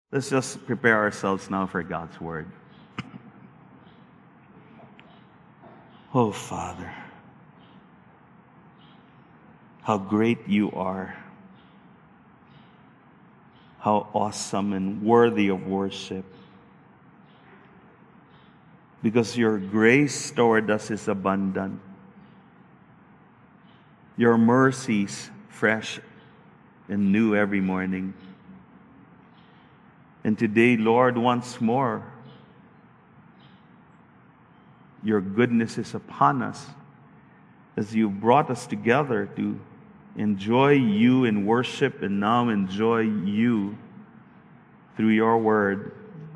Let's just prepare ourselves now for God's Word. Oh, Father, how great you are. How awesome and worthy of worship. Because your grace toward us is abundant. Your mercies fresh and new every morning. And today, Lord, once more, your goodness is upon us as you brought us together to enjoy you in worship and now enjoy you through your word.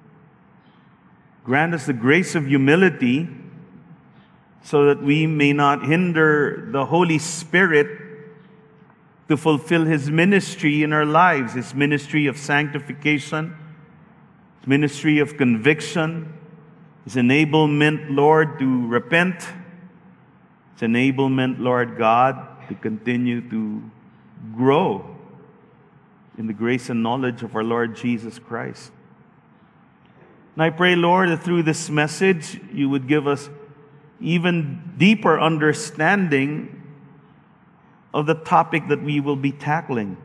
Grant us the grace of humility so that we may not hinder the Holy Spirit to fulfill His ministry in our lives, His ministry of sanctification, His ministry of conviction, His enablement, Lord, to repent, His enablement, Lord God, to continue to grow in the grace and knowledge of our Lord Jesus Christ. And I pray, Lord, that through this message, you would give us even deeper understanding of the topic that we will be tackling.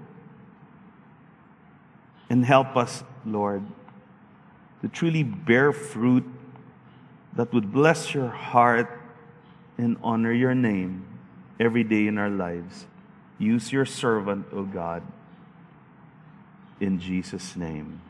And help us, Lord, to truly bear fruit that would bless your heart and honor your name every day in our lives. Use your servant, O God. In Jesus' name,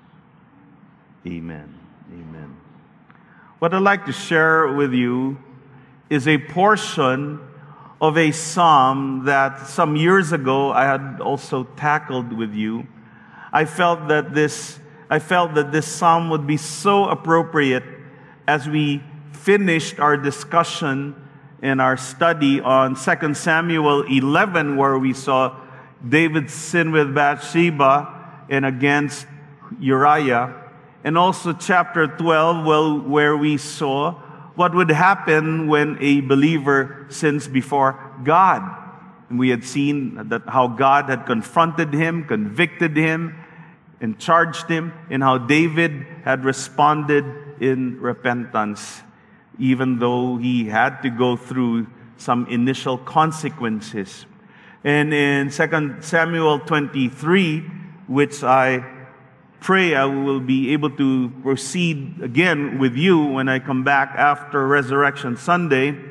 amen. Amen. What I'd like to share with you is a portion of a psalm that some years ago I had also tackled with you. I felt that this psalm would be so appropriate as we finished our discussion in our study on 2 Samuel 11, where we saw David's sin with Bathsheba and against Uriah, and also chapter 12, where we saw what would happen when a believer sins before God. And we had seen that how God had confronted him, convicted him, and charged him, and how David had responded in repentance, even though he had to go through some initial consequences. And in 2 Samuel 23, which I pray I will be able to proceed again with you when I come back after Resurrection Sunday,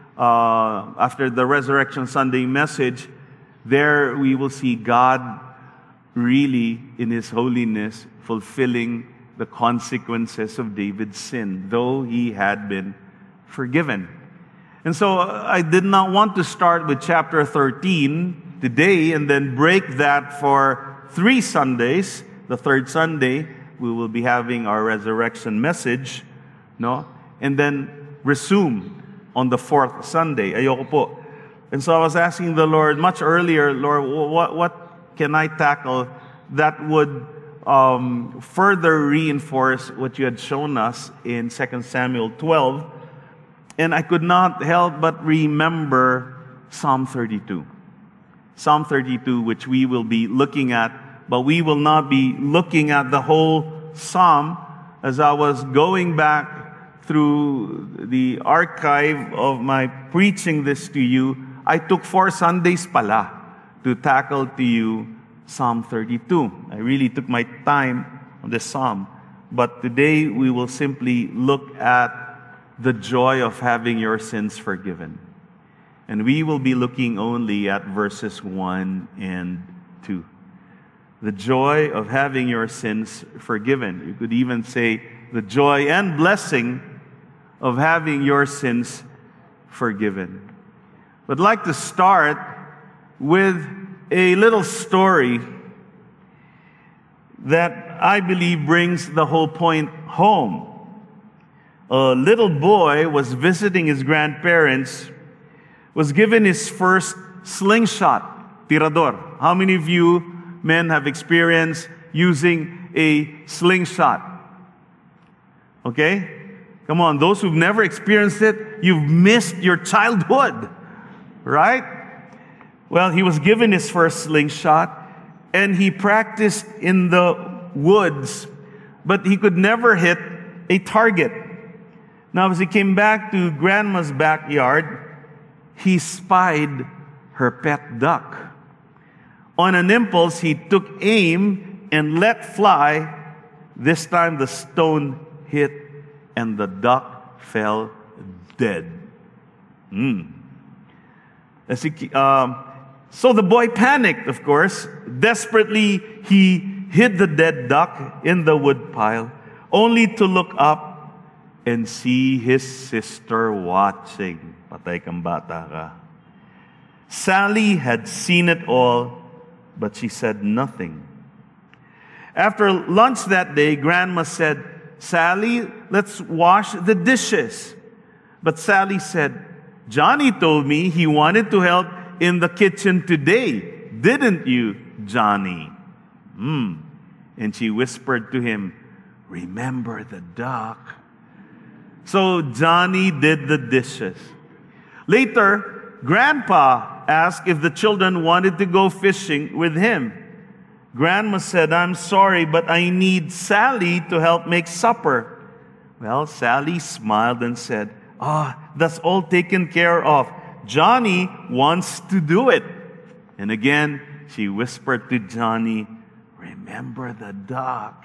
after the Resurrection Sunday message, there we will see God really in His holiness fulfilling the consequences of David's sin, though he had been forgiven. And so I did not want to start with chapter 13 today and then break that for 3 Sundays. The third Sunday, we will be having our resurrection message, no? And then resume on the 4th Sunday. Ayoko po. And so I was asking the Lord much earlier, Lord, what can I tackle that would further reinforce what you had shown us in 2 Samuel 12? And I could not help but remember Psalm 32. Psalm 32, which we will be looking at, but we will not be looking at the whole psalm. As I was going back through the archive of my preaching this to you, I took 4 Sundays pala to tackle to you Psalm 32. I really took my time on this psalm. But today we will simply look at the joy of having your sins forgiven. And we will be looking only at verses 1 and 2. The joy of having your sins forgiven. You could even say the joy and blessing of having your sins forgiven. But I'd like to start with a little story that I believe brings the whole point home. A little boy was visiting his grandparents, was given his first slingshot, tirador. How many of you men have experienced using a slingshot? Okay? Come on, those who've never experienced it, you've missed your childhood, right? Well, he was given his first slingshot, and he practiced in the woods but he could never hit a target. Now, as he came back to Grandma's backyard, he spied her pet duck. On an impulse, he took aim and let fly. This time the stone hit and the duck fell dead. So the boy panicked, of course. Desperately, he hid the dead duck in the woodpile, only to look up and see his sister watching. Patay kang bata ka. Sally had seen it all, but she said nothing. After lunch that day, Grandma said, "Sally, let's wash the dishes." But Sally said, "Johnny told me he wanted to help in the kitchen today. Didn't you, Johnny?" And she whispered to him, "Remember the duck." So Johnny did the dishes. Later, Grandpa asked if the children wanted to go fishing with him. Grandma said, "I'm sorry, but I need Sally to help make supper." Well, Sally smiled and said, "That's all taken care of. Johnny wants to do it." And again, she whispered to Johnny, "Remember the duck."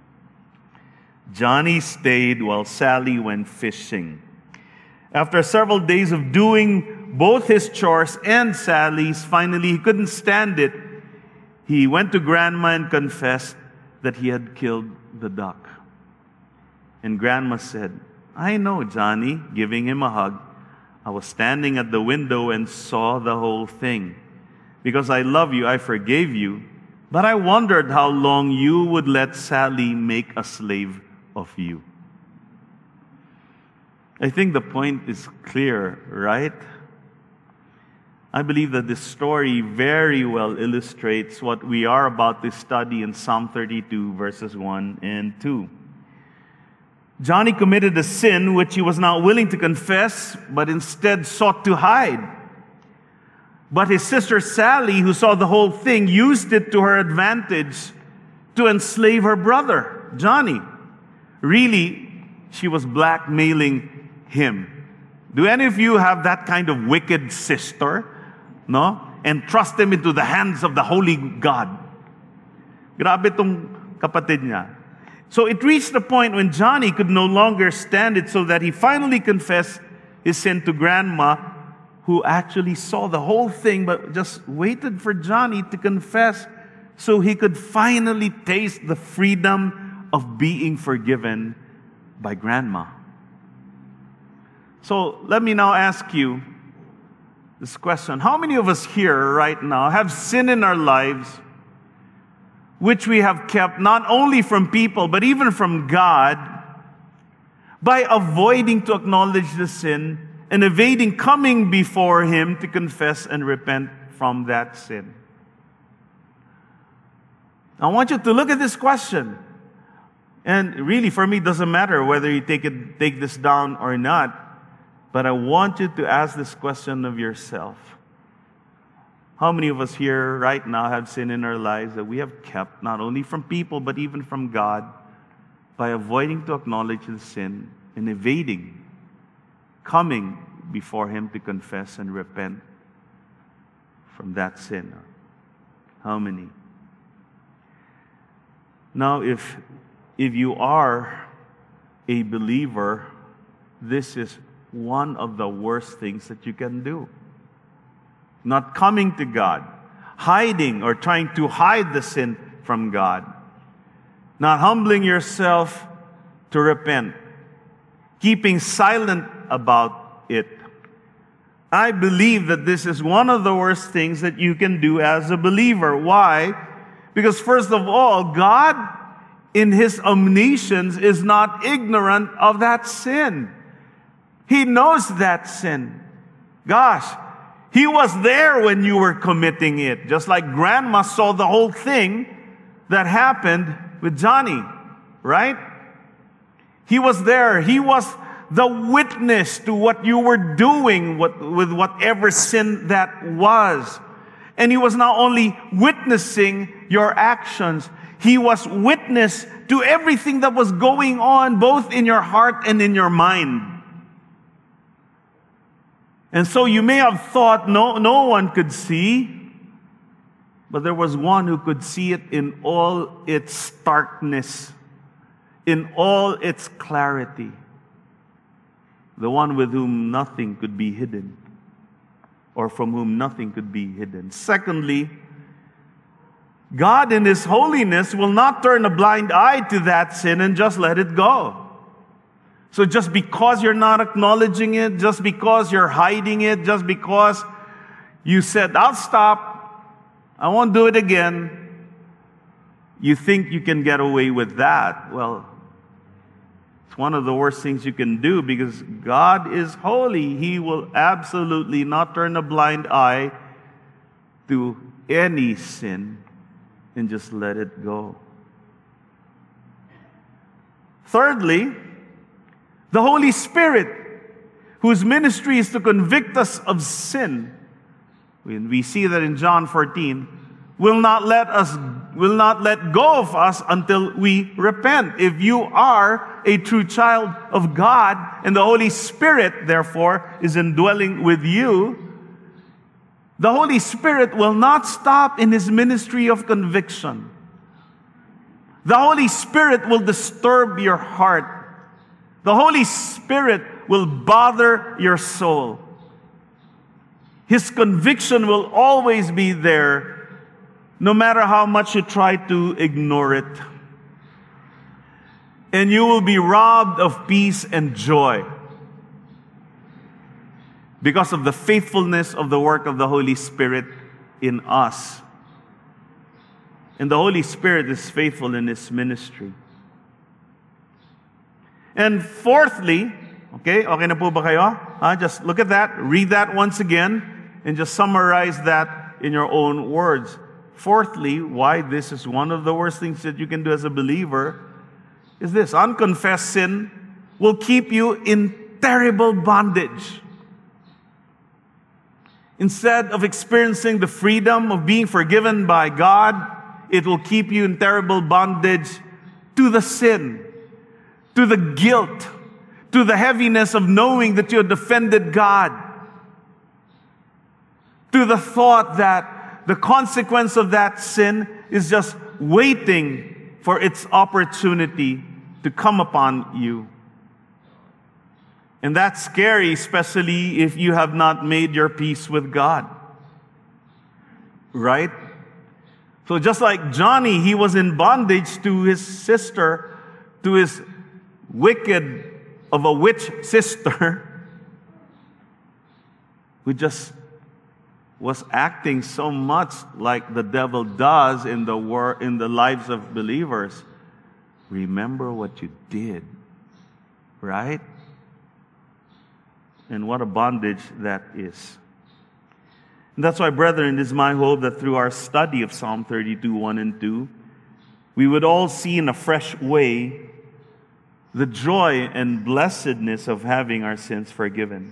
Johnny stayed while Sally went fishing. After several days of doing both his chores and Sally's, finally he couldn't stand it. He went to Grandma and confessed that he had killed the duck. And Grandma said, "I know, Johnny," giving him a hug. "I was standing at the window and saw the whole thing. Because I love you, I forgave you. But I wondered how long you would let Sally make a slave of you." I think the point is clear, right? I believe that this story very well illustrates what we are about to study in Psalm 32, verses 1 and 2. Johnny committed a sin which he was not willing to confess, but instead sought to hide. But his sister Sally, who saw the whole thing, used it to her advantage to enslave her brother, Johnny. Really, she was blackmailing him. Do any of you have that kind of wicked sister? No? And trust them into the hands of the holy God. Grabe tong kapatid niya. So it reached the point when Johnny could no longer stand it, so that he finally confessed his sin to Grandma, who actually saw the whole thing but just waited for Johnny to confess so he could finally taste the freedom of being forgiven by Grandma. So let me now ask you this question. How many of us here right now have sin in our lives which we have kept not only from people but even from God by avoiding to acknowledge the sin and evading coming before Him to confess and repent from that sin? I want you to look at this question. And really, for me, it doesn't matter whether you take this down or not. But I want you to ask this question of yourself. How many of us here right now have sin in our lives that we have kept not only from people but even from God by avoiding to acknowledge the sin and evading coming before Him to confess and repent from that sin? How many? Now, if you are a believer, this is one of the worst things that you can do. Not coming to God, hiding or trying to hide the sin from God, not humbling yourself to repent, keeping silent about it. I believe that this is one of the worst things that you can do as a believer. Why? Because first of all, God in His omniscience is not ignorant of that sin. He knows that sin. Gosh, He was there when you were committing it. Just like Grandma saw the whole thing that happened with Johnny, right? He was there. He was the witness to what you were doing with whatever sin that was. And He was not only witnessing your actions, He was witness to everything that was going on, both in your heart and in your mind. And so you may have thought no one could see, but there was one who could see it in all its starkness, in all its clarity. The one with whom nothing could be hidden, or from whom nothing could be hidden. Secondly, God in His holiness will not turn a blind eye to that sin and just let it go. So just because you're not acknowledging it, just because you're hiding it, just because you said, I'll stop, I won't do it again, you think you can get away with that. Well, it's one of the worst things you can do, because God is holy. He will absolutely not turn a blind eye to any sin and just let it go. Thirdly, the Holy Spirit, whose ministry is to convict us of sin, when we see that in John 14, will not let go of us until we repent. If you are a true child of God, and the Holy Spirit, therefore, is indwelling with you, the Holy Spirit will not stop in His ministry of conviction. The Holy Spirit will disturb your heart. The Holy Spirit will bother your soul. His conviction will always be there, no matter how much you try to ignore it. And you will be robbed of peace and joy because of the faithfulness of the work of the Holy Spirit in us. And the Holy Spirit is faithful in His ministry. And fourthly, okay na po ba kayo? Just look at that, read that once again, and just summarize that in your own words. Fourthly, why this is one of the worst things that you can do as a believer is this: unconfessed sin will keep you in terrible bondage. Instead of experiencing the freedom of being forgiven by God, it will keep you in terrible bondage to the sin, to the guilt, to the heaviness of knowing that you have offended God, to the thought that the consequence of that sin is just waiting for its opportunity to come upon you. And that's scary, especially if you have not made your peace with God. Right? So just like Johnny, he was in bondage to his sister, to his wicked of a witch sister, who just was acting so much like the devil does in the lives of believers. Remember what you did, right? And what a bondage that is. And that's why, brethren, it is my hope that through our study of Psalm 32, 1 and 2, we would all see in a fresh way the joy and blessedness of having our sins forgiven.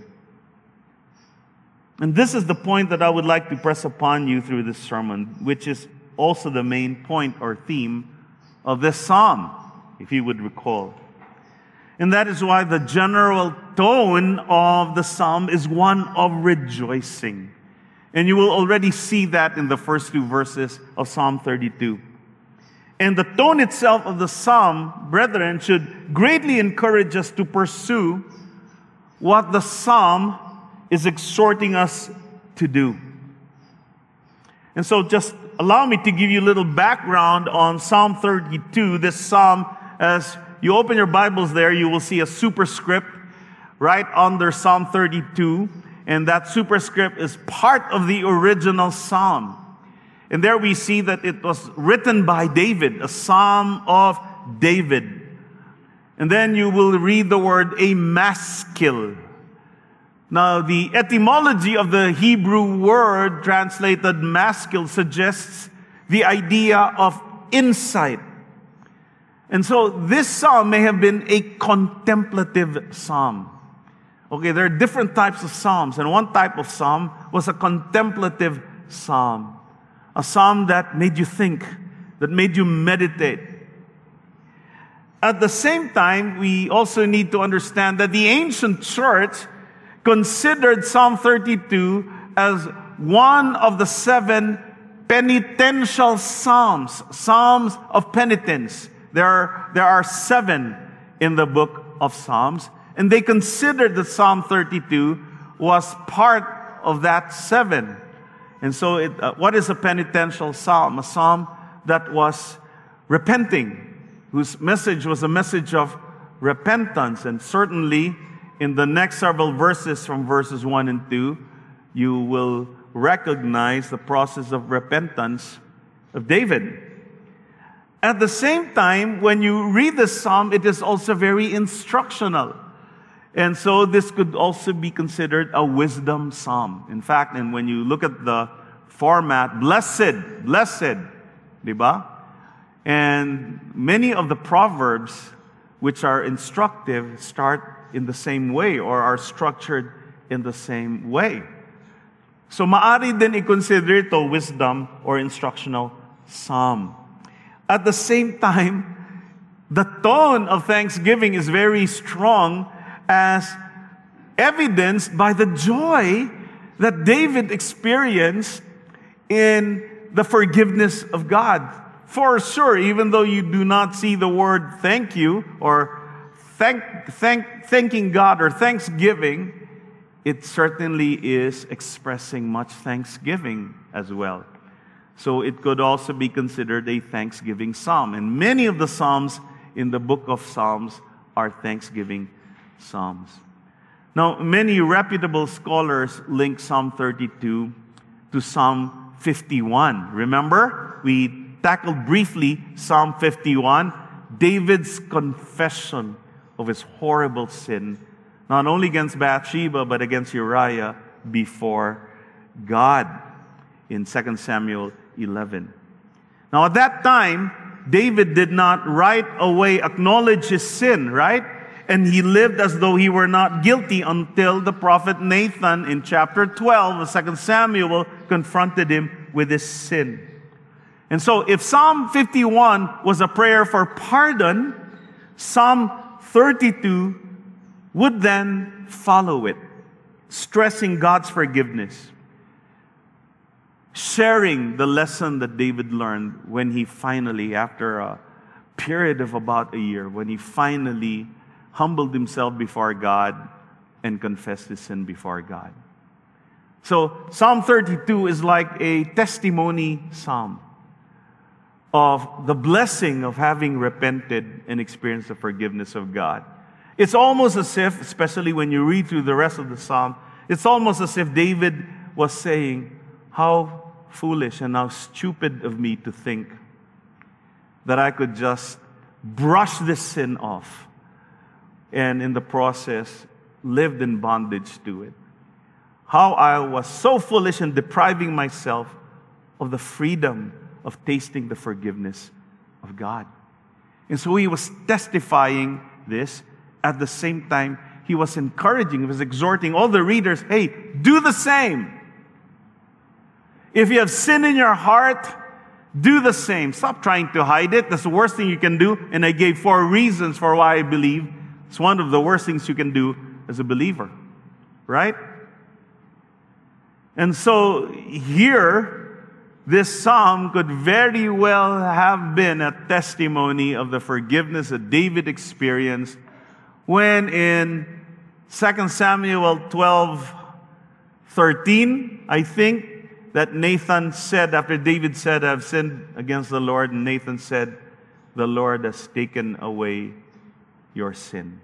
And this is the point that I would like to press upon you through this sermon, which is also the main point or theme of this psalm, if you would recall. And that is why the general tone of the psalm is one of rejoicing. And you will already see that in the first two verses of Psalm 32. And the tone itself of the psalm, brethren, should greatly encourage us to pursue what the psalm is exhorting us to do. And so just allow me to give you a little background on Psalm 32. This psalm, as you open your Bibles there, you will see a superscript right under Psalm 32. And that superscript is part of the original psalm. And there we see that it was written by David, a psalm of David. And then you will read the word a maskil. Now, the etymology of the Hebrew word translated maskil suggests the idea of insight. And so this psalm may have been a contemplative psalm. Okay, there are different types of psalms, and one type of psalm was a contemplative psalm. A psalm that made you think, that made you meditate. At the same time, we also need to understand that the ancient church considered Psalm 32 as one of the 7 penitential psalms, psalms of penitence. There are 7 in the book of Psalms, and they considered that Psalm 32 was part of that 7. And so what is a penitential psalm? A psalm that was repenting, whose message was a message of repentance. And certainly in the next several verses, from verses 1 and 2, you will recognize the process of repentance of David. At the same time, when you read the psalm, it is also very instructional. And so this could also be considered a wisdom psalm. In fact, and when you look at the format, blessed, diba? And many of the proverbs which are instructive start in the same way or are structured in the same way. So maari din i-consider ito wisdom or instructional psalm. At the same time, the tone of thanksgiving is very strong, as evidenced by the joy that David experienced in the forgiveness of God. For sure, even though you do not see the word thank you or thanking God or thanksgiving, it certainly is expressing much thanksgiving as well. So it could also be considered a thanksgiving psalm. And many of the psalms in the book of Psalms are thanksgiving psalms. Now, many reputable scholars link Psalm 32 to Psalm 51. Remember, we tackled briefly Psalm 51, David's confession of his horrible sin, not only against Bathsheba, but against Uriah before God in 2 Samuel 11. Now, at that time, David did not right away acknowledge his sin, right? And he lived as though he were not guilty until the prophet Nathan in chapter 12 of 2 Samuel confronted him with his sin. And so if Psalm 51 was a prayer for pardon, Psalm 32 would then follow it, stressing God's forgiveness, sharing the lesson that David learned when he finally, after a period of about a year, when he finally humbled himself before God and confessed his sin before God. So Psalm 32 is like a testimony psalm of the blessing of having repented and experienced the forgiveness of God. It's almost as if, especially when you read through the rest of the psalm, it's almost as if David was saying, how foolish and how stupid of me to think that I could just brush this sin off and in the process lived in bondage to it. How I was so foolish in depriving myself of the freedom of tasting the forgiveness of God. And so he was testifying this. At the same time, he was encouraging, he was exhorting all the readers, hey, do the same. If you have sin in your heart, do the same. Stop trying to hide it. That's the worst thing you can do. And I gave 4 reasons for why I believe it's one of the worst things you can do as a believer. Right? And so here, this psalm could very well have been a testimony of the forgiveness that David experienced when in 2 Samuel 12:13, I think, that Nathan said, after David said, I've sinned against the Lord, and Nathan said, the Lord has taken away your sin.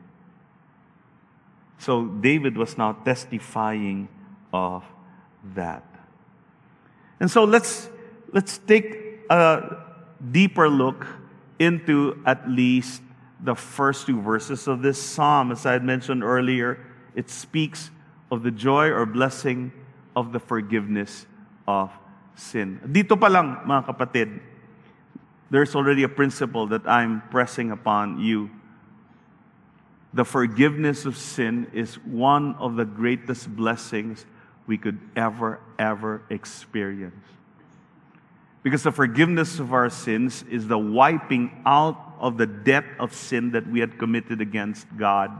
So David was now testifying of that. And so let's take a deeper look into at least the first 2 verses of this psalm. As I had mentioned earlier, it speaks of the joy or blessing of the forgiveness of sin. Dito pa lang, mga kapatid, there's already a principle that I'm pressing upon you. The forgiveness of sin is one of the greatest blessings we could ever experience. Because the forgiveness of our sins is the wiping out of the debt of sin that we had committed against God.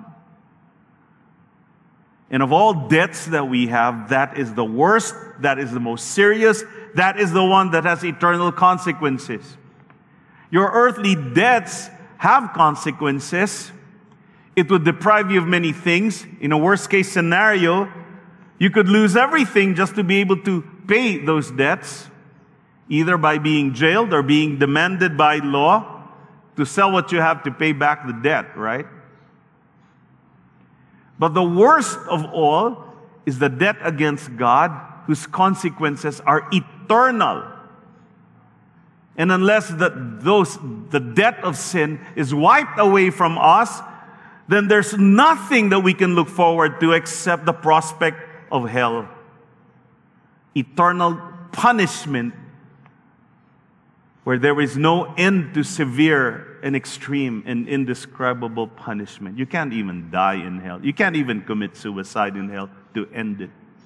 And of all debts that we have, that is the worst, that is the most serious, that is the one that has eternal consequences. Your earthly debts have consequences. It would deprive you of many things. In a worst-case scenario, you could lose everything just to be able to pay those debts, either by being jailed or being demanded by law to sell what you have to pay back the debt, right? But the worst of all is the debt against God, whose consequences are eternal. And unless the debt of sin is wiped away from us, then there's nothing that we can look forward to except the prospect of hell. Eternal punishment where there is no end to severe and extreme and indescribable punishment. You can't even die in hell. You can't even commit suicide in hell to end it.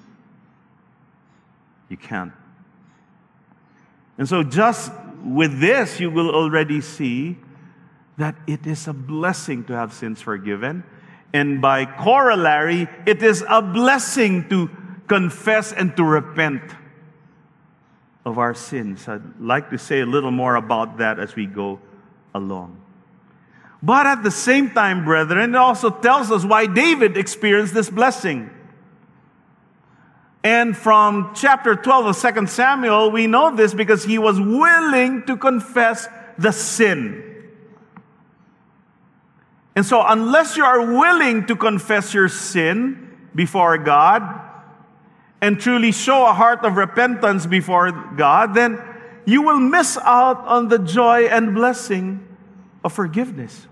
You can't. And so just with this, you will already see that it is a blessing to have sins forgiven. And by corollary, it is a blessing to confess and to repent of our sins. I'd like to say a little more about that as we go along. But at the same time, brethren, it also tells us why David experienced this blessing. And from chapter 12 of 2 Samuel, we know this because he was willing to confess the sin. And so unless you are willing to confess your sin before God and truly show a heart of repentance before God, then you will miss out on the joy and blessing of forgiveness.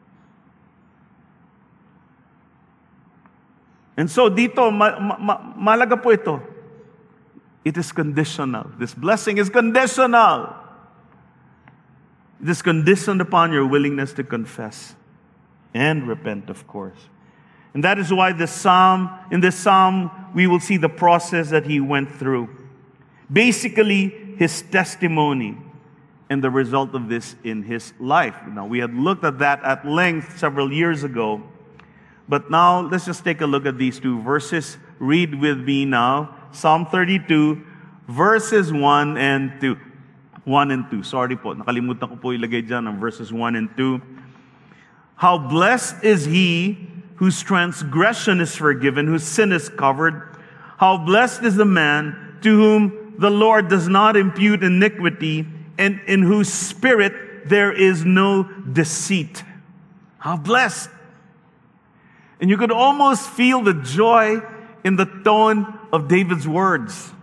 And so dito, malaga po ito. It is conditional. This blessing is conditional. It is conditioned upon your willingness to confess and repent, of course. And that is why in this psalm, we will see the process that he went through. Basically, his testimony and the result of this in his life. Now, we had looked at that at length several years ago. But now, let's just take a look at these two verses. Read with me now. Psalm 32, verses 1 and 2. 1 and 2. Sorry po, nakalimutan ko po ilagay dyan ang verses 1 and 2. How blessed is he whose transgression is forgiven, whose sin is covered. How blessed is the man to whom the Lord does not impute iniquity, and in whose spirit there is no deceit. How blessed. And you could almost feel the joy in the tone of David's words.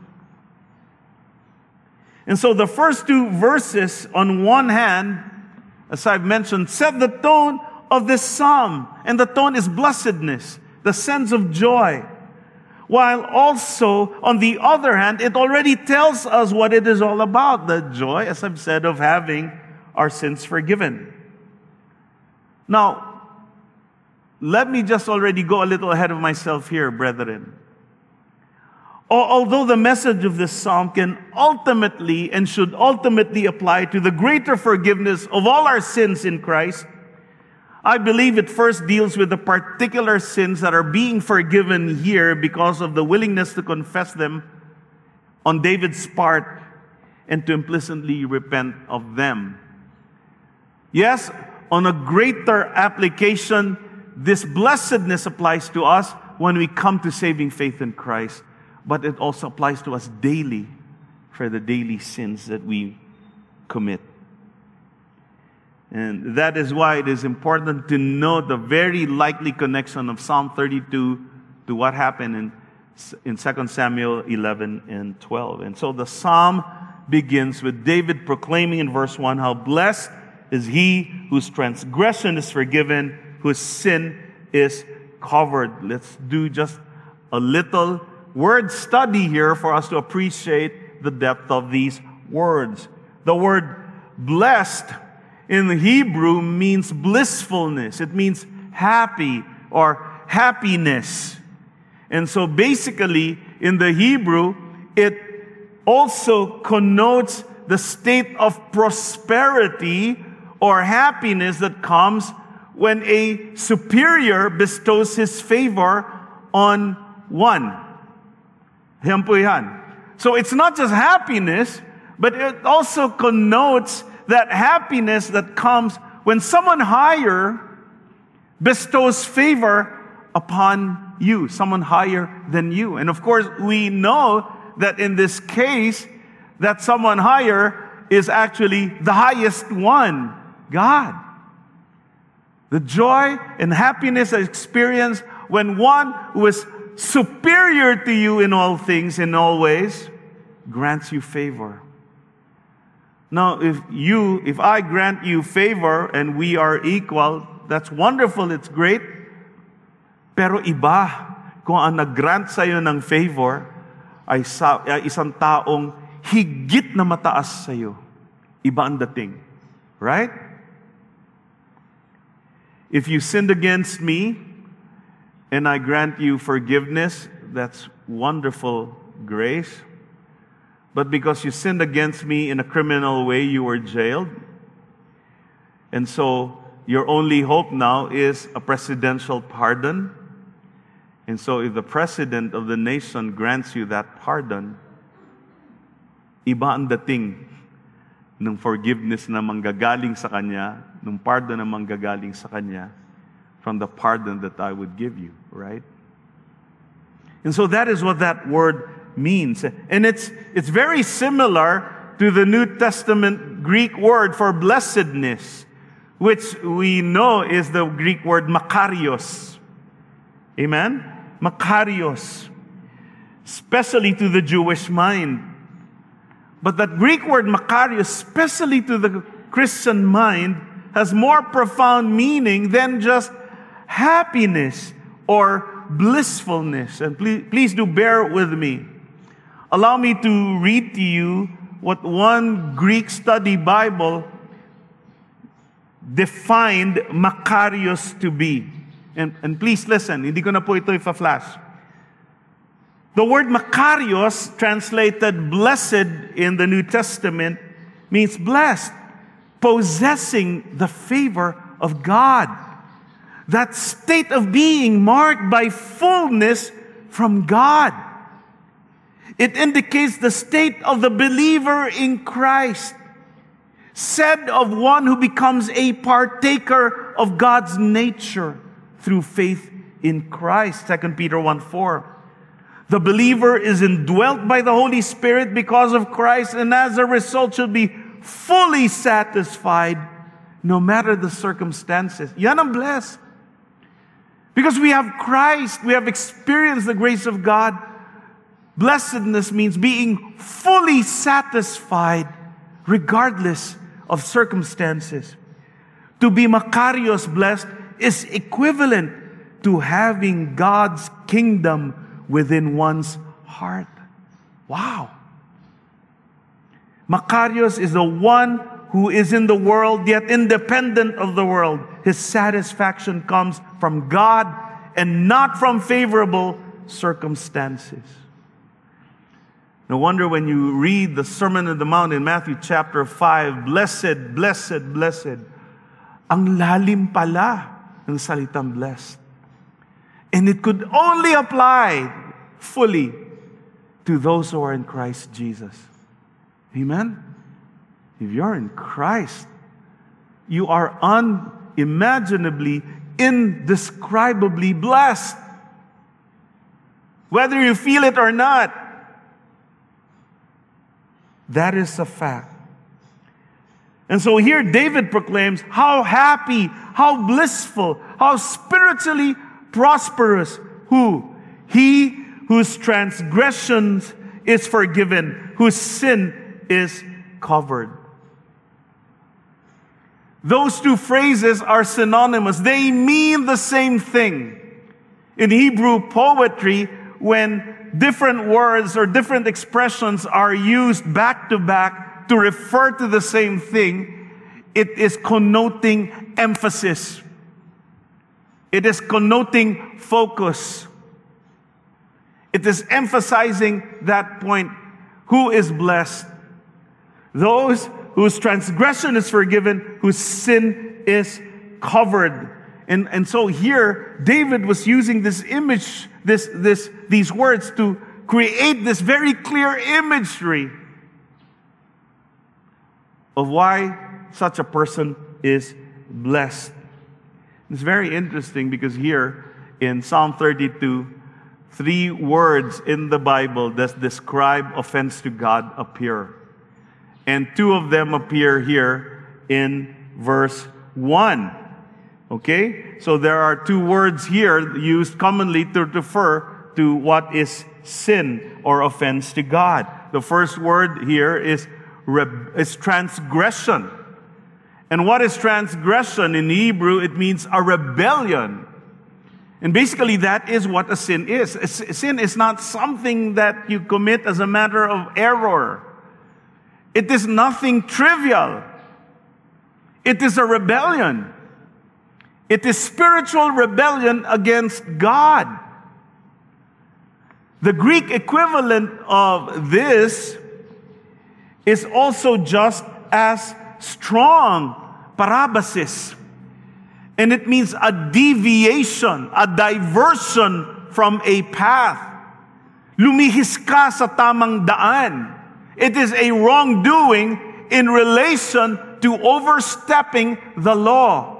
And so the first two verses, on one hand, as I've mentioned, set the tone of this psalm. And the tone is blessedness, the sense of joy. While also, on the other hand, it already tells us what it is all about. The joy, as I've said, of having our sins forgiven. Now, let me just already go a little ahead of myself here, brethren. Although the message of this psalm can ultimately and should ultimately apply to the greater forgiveness of all our sins in Christ, I believe it first deals with the particular sins that are being forgiven here because of the willingness to confess them on David's part and to implicitly repent of them. Yes, on a greater application, this blessedness applies to us when we come to saving faith in Christ, but it also applies to us daily for the daily sins that we commit. And that is why it is important to know the very likely connection of Psalm 32 to what happened in 2 Samuel 11 and 12. And so the psalm begins with David proclaiming in verse 1, how blessed is he whose transgression is forgiven, whose sin is covered. Let's do just a little word study here for us to appreciate the depth of these words. The word blessed in the Hebrew means blissfulness. It means happy or happiness. And so basically, in the Hebrew, it also connotes the state of prosperity or happiness that comes when a superior bestows his favor on one. Yan po yan. So it's not just happiness, but it also connotes that happiness that comes when someone higher bestows favor upon you, someone higher than you. And of course, we know that in this case, that someone higher is actually the highest one, God. The joy and happiness experienced when one who is superior to you in all things, in all ways, grants you favor. Now, if I grant you favor and we are equal, that's wonderful, it's great. Pero iba kung ang nag-grant sa'yo ng favor ay isang taong higit na mataas sa'yo. Iba ang dating. Right? If you sinned against me and I grant you forgiveness, that's wonderful grace. But because you sinned against me in a criminal way, you were jailed. And so your only hope now is a presidential pardon. And so if the president of the nation grants you that pardon, iba ang dating ng forgiveness na manggagaling sa Kanya, ng pardon na manggagaling sa Kanya, from the pardon that I would give you, right? And so that is what that word means. And it's very similar to the New Testament Greek word for blessedness, which we know is the Greek word makarios. Amen? Makarios. Especially to the Jewish mind. But that Greek word makarios, especially to the Christian mind, has more profound meaning than just happiness or blissfulness. And please do bear with me. Allow me to read to you what one Greek study Bible defined makarios to be. And please listen, hindi ko na po ito ipa-flash. The word makarios, translated blessed in the New Testament, means blessed, possessing the favor of God. That state of being marked by fullness from God. It indicates the state of the believer in Christ, said of one who becomes a partaker of God's nature through faith in Christ. 2 Peter 1:4. The believer is indwelt by the Holy Spirit because of Christ, and as a result should be fully satisfied no matter the circumstances. Yan ang blessed. Because we have Christ, we have experienced the grace of God. Blessedness means being fully satisfied regardless of circumstances. To be makarios blessed is equivalent to having God's kingdom within one's heart. Wow. Makarios is the one who is in the world yet independent of the world. His satisfaction comes from God and not from favorable circumstances. No wonder when you read the Sermon on the Mount in Matthew chapter 5, blessed, blessed, blessed. Ang lalim pala ng salitang blessed. And it could only apply fully to those who are in Christ Jesus. Amen? If you're in Christ, you are unimaginably, indescribably blessed. Whether you feel it or not, that is a fact. And so here David proclaims how happy, how blissful, how spiritually prosperous who? He whose transgressions is forgiven, whose sin is covered. Those two phrases are synonymous. They mean the same thing. In Hebrew poetry, when different words or different expressions are used back to back to refer to the same thing, it is connoting emphasis. It is connoting focus. It is emphasizing that point. Who is blessed? Those whose transgression is forgiven, whose sin is covered. And so here, David was using this image, these words to create this very clear imagery of why such a person is blessed. It's very interesting because here in Psalm 32, 3 words in the Bible that describe offense to God appear. And 2 of them appear here in verse 1. Okay? So there are 2 words here used commonly to refer to what is sin or offense to God. The first word here is transgression. And what is transgression in Hebrew? It means a rebellion. And basically that is what a sin is. Sin is not something that you commit as a matter of error. It is nothing trivial. It is a rebellion. It is spiritual rebellion against God. The Greek equivalent of this is also just as strong, parabasis. And it means a deviation, a diversion from a path. Lumihis ka sa tamang daan. It is a wrongdoing in relation to overstepping the law.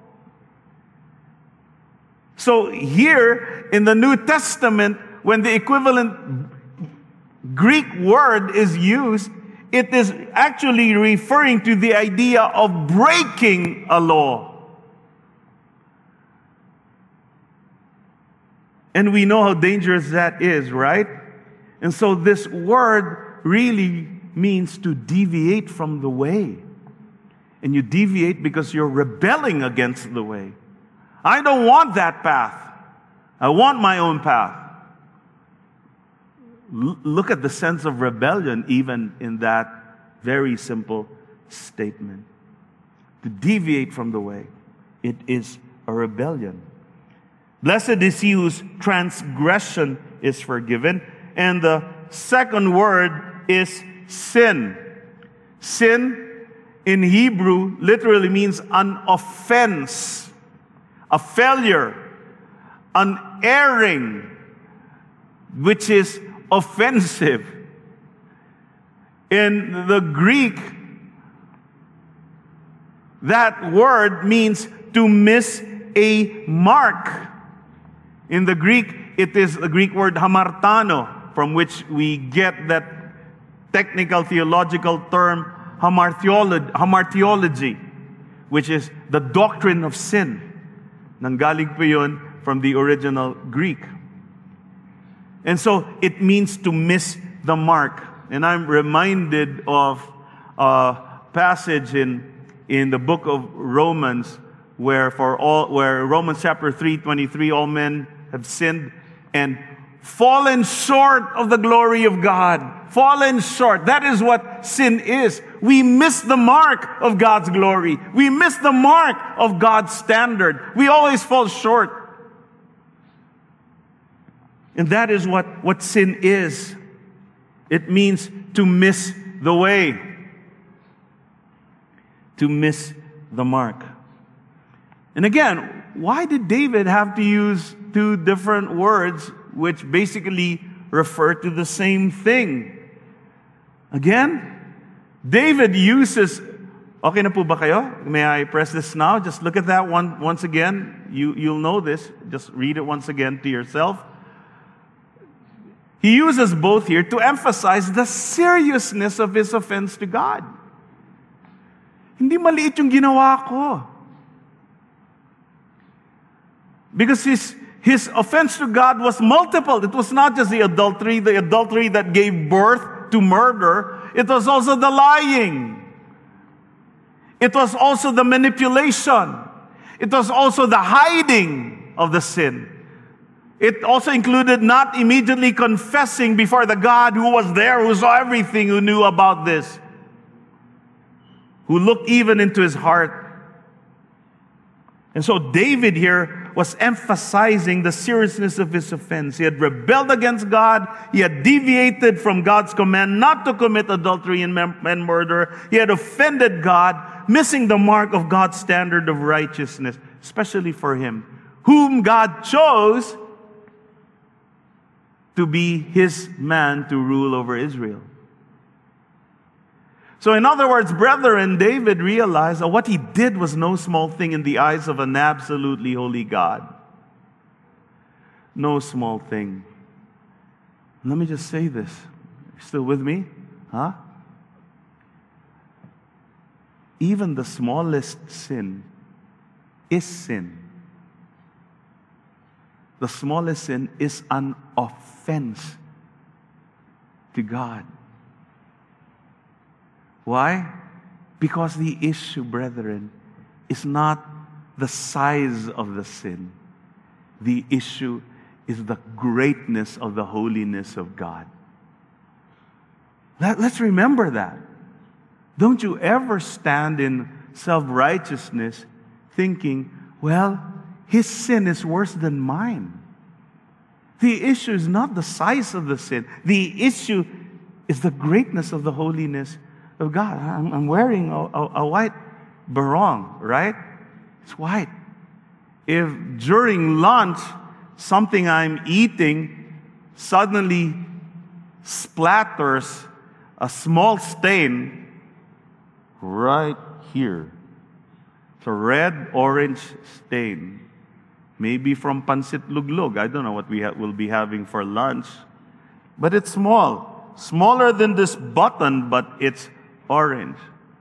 So here in the New Testament, when the equivalent Greek word is used, it is actually referring to the idea of breaking a law. And we know how dangerous that is, right? And so this word really means to deviate from the way. And you deviate because you're rebelling against the way. I don't want that path. I want my own path. Look at the sense of rebellion even in that very simple statement. To deviate from the way. It is a rebellion. Blessed is he whose transgression is forgiven. And the second word is sin. Sin in Hebrew literally means an offense, a failure, an erring, which is offensive. In the Greek, that word means to miss a mark. In the Greek, it is the Greek word hamartano, from which we get that technical theological term hamartiology, which is the doctrine of sin. Nanggaling po yun from the original Greek. And so it means to miss the mark. And I'm reminded of a passage in the book of Romans where Romans chapter 3:23, all men have sinned and fallen short of the glory of God. Fallen short. That is what sin is. We miss the mark of God's glory. We miss the mark of God's standard. We always fall short. And that is what sin is. It means to miss the way. To miss the mark. And again, why did David have to use 2 different words which basically refer to the same thing? Again, David uses, okay na po ba kayo? May I press this now? Just look at that one once again. You'll know this. Just read it once again to yourself. He uses both here to emphasize the seriousness of his offense to God. Hindi maliit yung ginawa ko. Because his offense to God was multiple. It was not just the adultery that gave birth to murder. It was also the lying. It was also the manipulation. It was also the hiding of the sin. It also included not immediately confessing before the God who was there, who saw everything, who knew about this, who looked even into his heart. And so David here was emphasizing the seriousness of his offense. He had rebelled against God. He had deviated from God's command not to commit adultery and murder. He had offended God, missing the mark of God's standard of righteousness, especially for him, whom God chose to be his man to rule over Israel. So in other words, brethren, David realized that what he did was no small thing in the eyes of an absolutely holy God. No small thing. Let me just say this. Still with me? Huh? Even the smallest sin is sin. The smallest sin is an offense to God. Why? Because the issue, brethren, is not the size of the sin. The issue is the greatness of the holiness of God. Let's remember that. Don't you ever stand in self-righteousness thinking, well, his sin is worse than mine. The issue is not the size of the sin. The issue is the greatness of the holiness of God. I'm wearing a white barong, right? It's white. If during lunch, something I'm eating suddenly splatters a small stain right here, it's a red-orange stain, maybe from pancit luglog. I don't know what we'll be having for lunch, but it's small. Smaller than this button, but it's orange.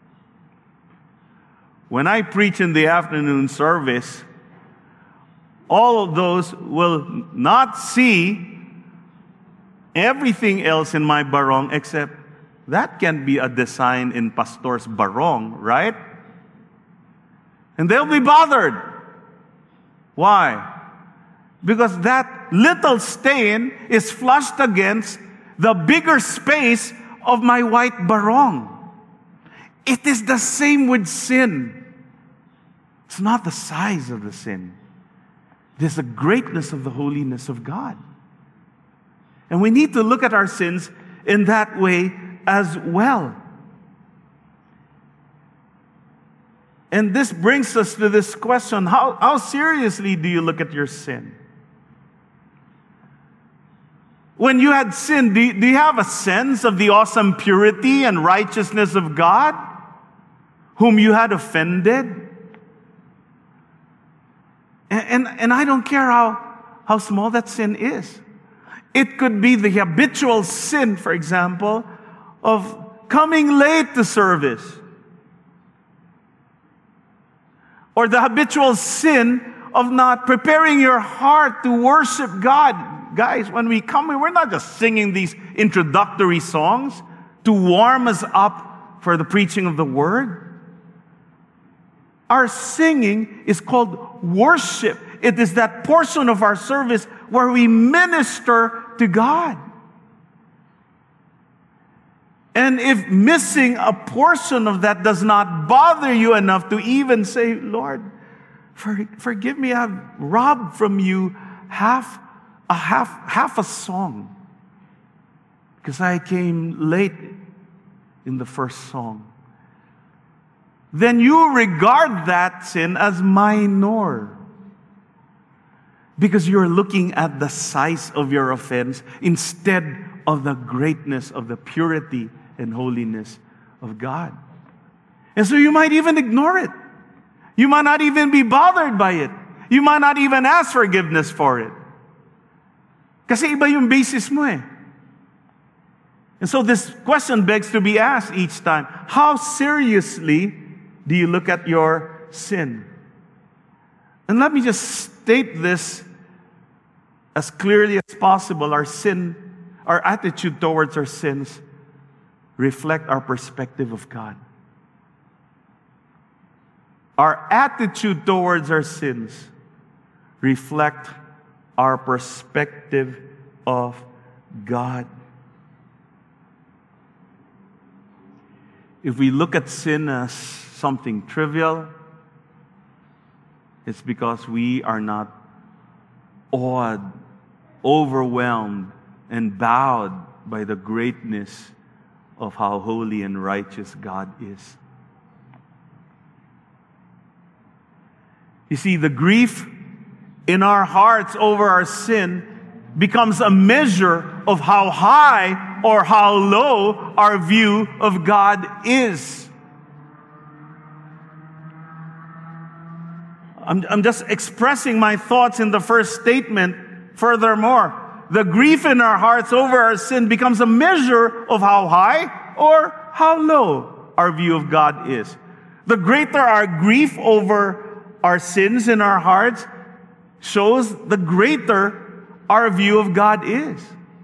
When I preach in the afternoon service, all of those will not see everything else in my barong except that can be a design in pastor's barong, right? And they'll be bothered. Why? Because that little stain is flushed against the bigger space of my white barong. It is the same with sin. It's not the size of the sin. It is the greatness of the holiness of God. And we need to look at our sins in that way as well. And this brings us to this question, how seriously do you look at your sin? When you had sinned, do you have a sense of the awesome purity and righteousness of God, whom you had offended? And I don't care how small that sin is. It could be the habitual sin, for example, of coming late to service. Or the habitual sin of not preparing your heart to worship God. Guys, when we come here, we're not just singing these introductory songs to warm us up for the preaching of the Word. Our singing is called worship. It is that portion of our service where we minister to God. And if missing a portion of that does not bother you enough to even say, Lord, forgive me, I've robbed from you half a song because I came late in the first song. Then you regard that sin as minor because you're looking at the size of your offense instead of the greatness of the purity and holiness of God. And so you might even ignore it. You might not even be bothered by it. You might not even ask forgiveness for it. Kasi iba yung basis mo eh. And so this question begs to be asked each time. How seriously do you look at your sin? And let me just state this as clearly as possible. Our attitude towards our sins reflect our perspective of God. Our attitude towards our sins reflect our perspective of God. If we look at sin as something trivial, it's because we are not awed, overwhelmed, and bowed by the greatness of how holy and righteous God is. You see, the grief in our hearts over our sin becomes a measure of how high or how low our view of God is. I'm just expressing my thoughts in the first statement. Furthermore, the grief in our hearts over our sin becomes a measure of how high or how low our view of God is. The greater our grief over our sins in our hearts shows the greater our view of God is.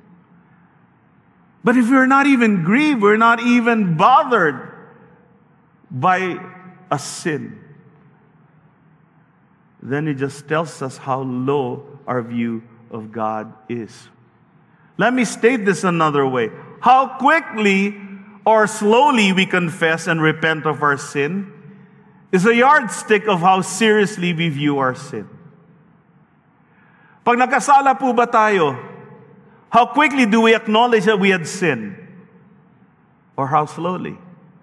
But if we're not even grieved, we're not even bothered by a sin, then it just tells us how low our view of God is. Let me state this another way. How quickly or slowly we confess and repent of our sin is a yardstick of how seriously we view our sin. Pag nagkasala po ba tayo, how quickly do we acknowledge that we had sinned? Or how slowly?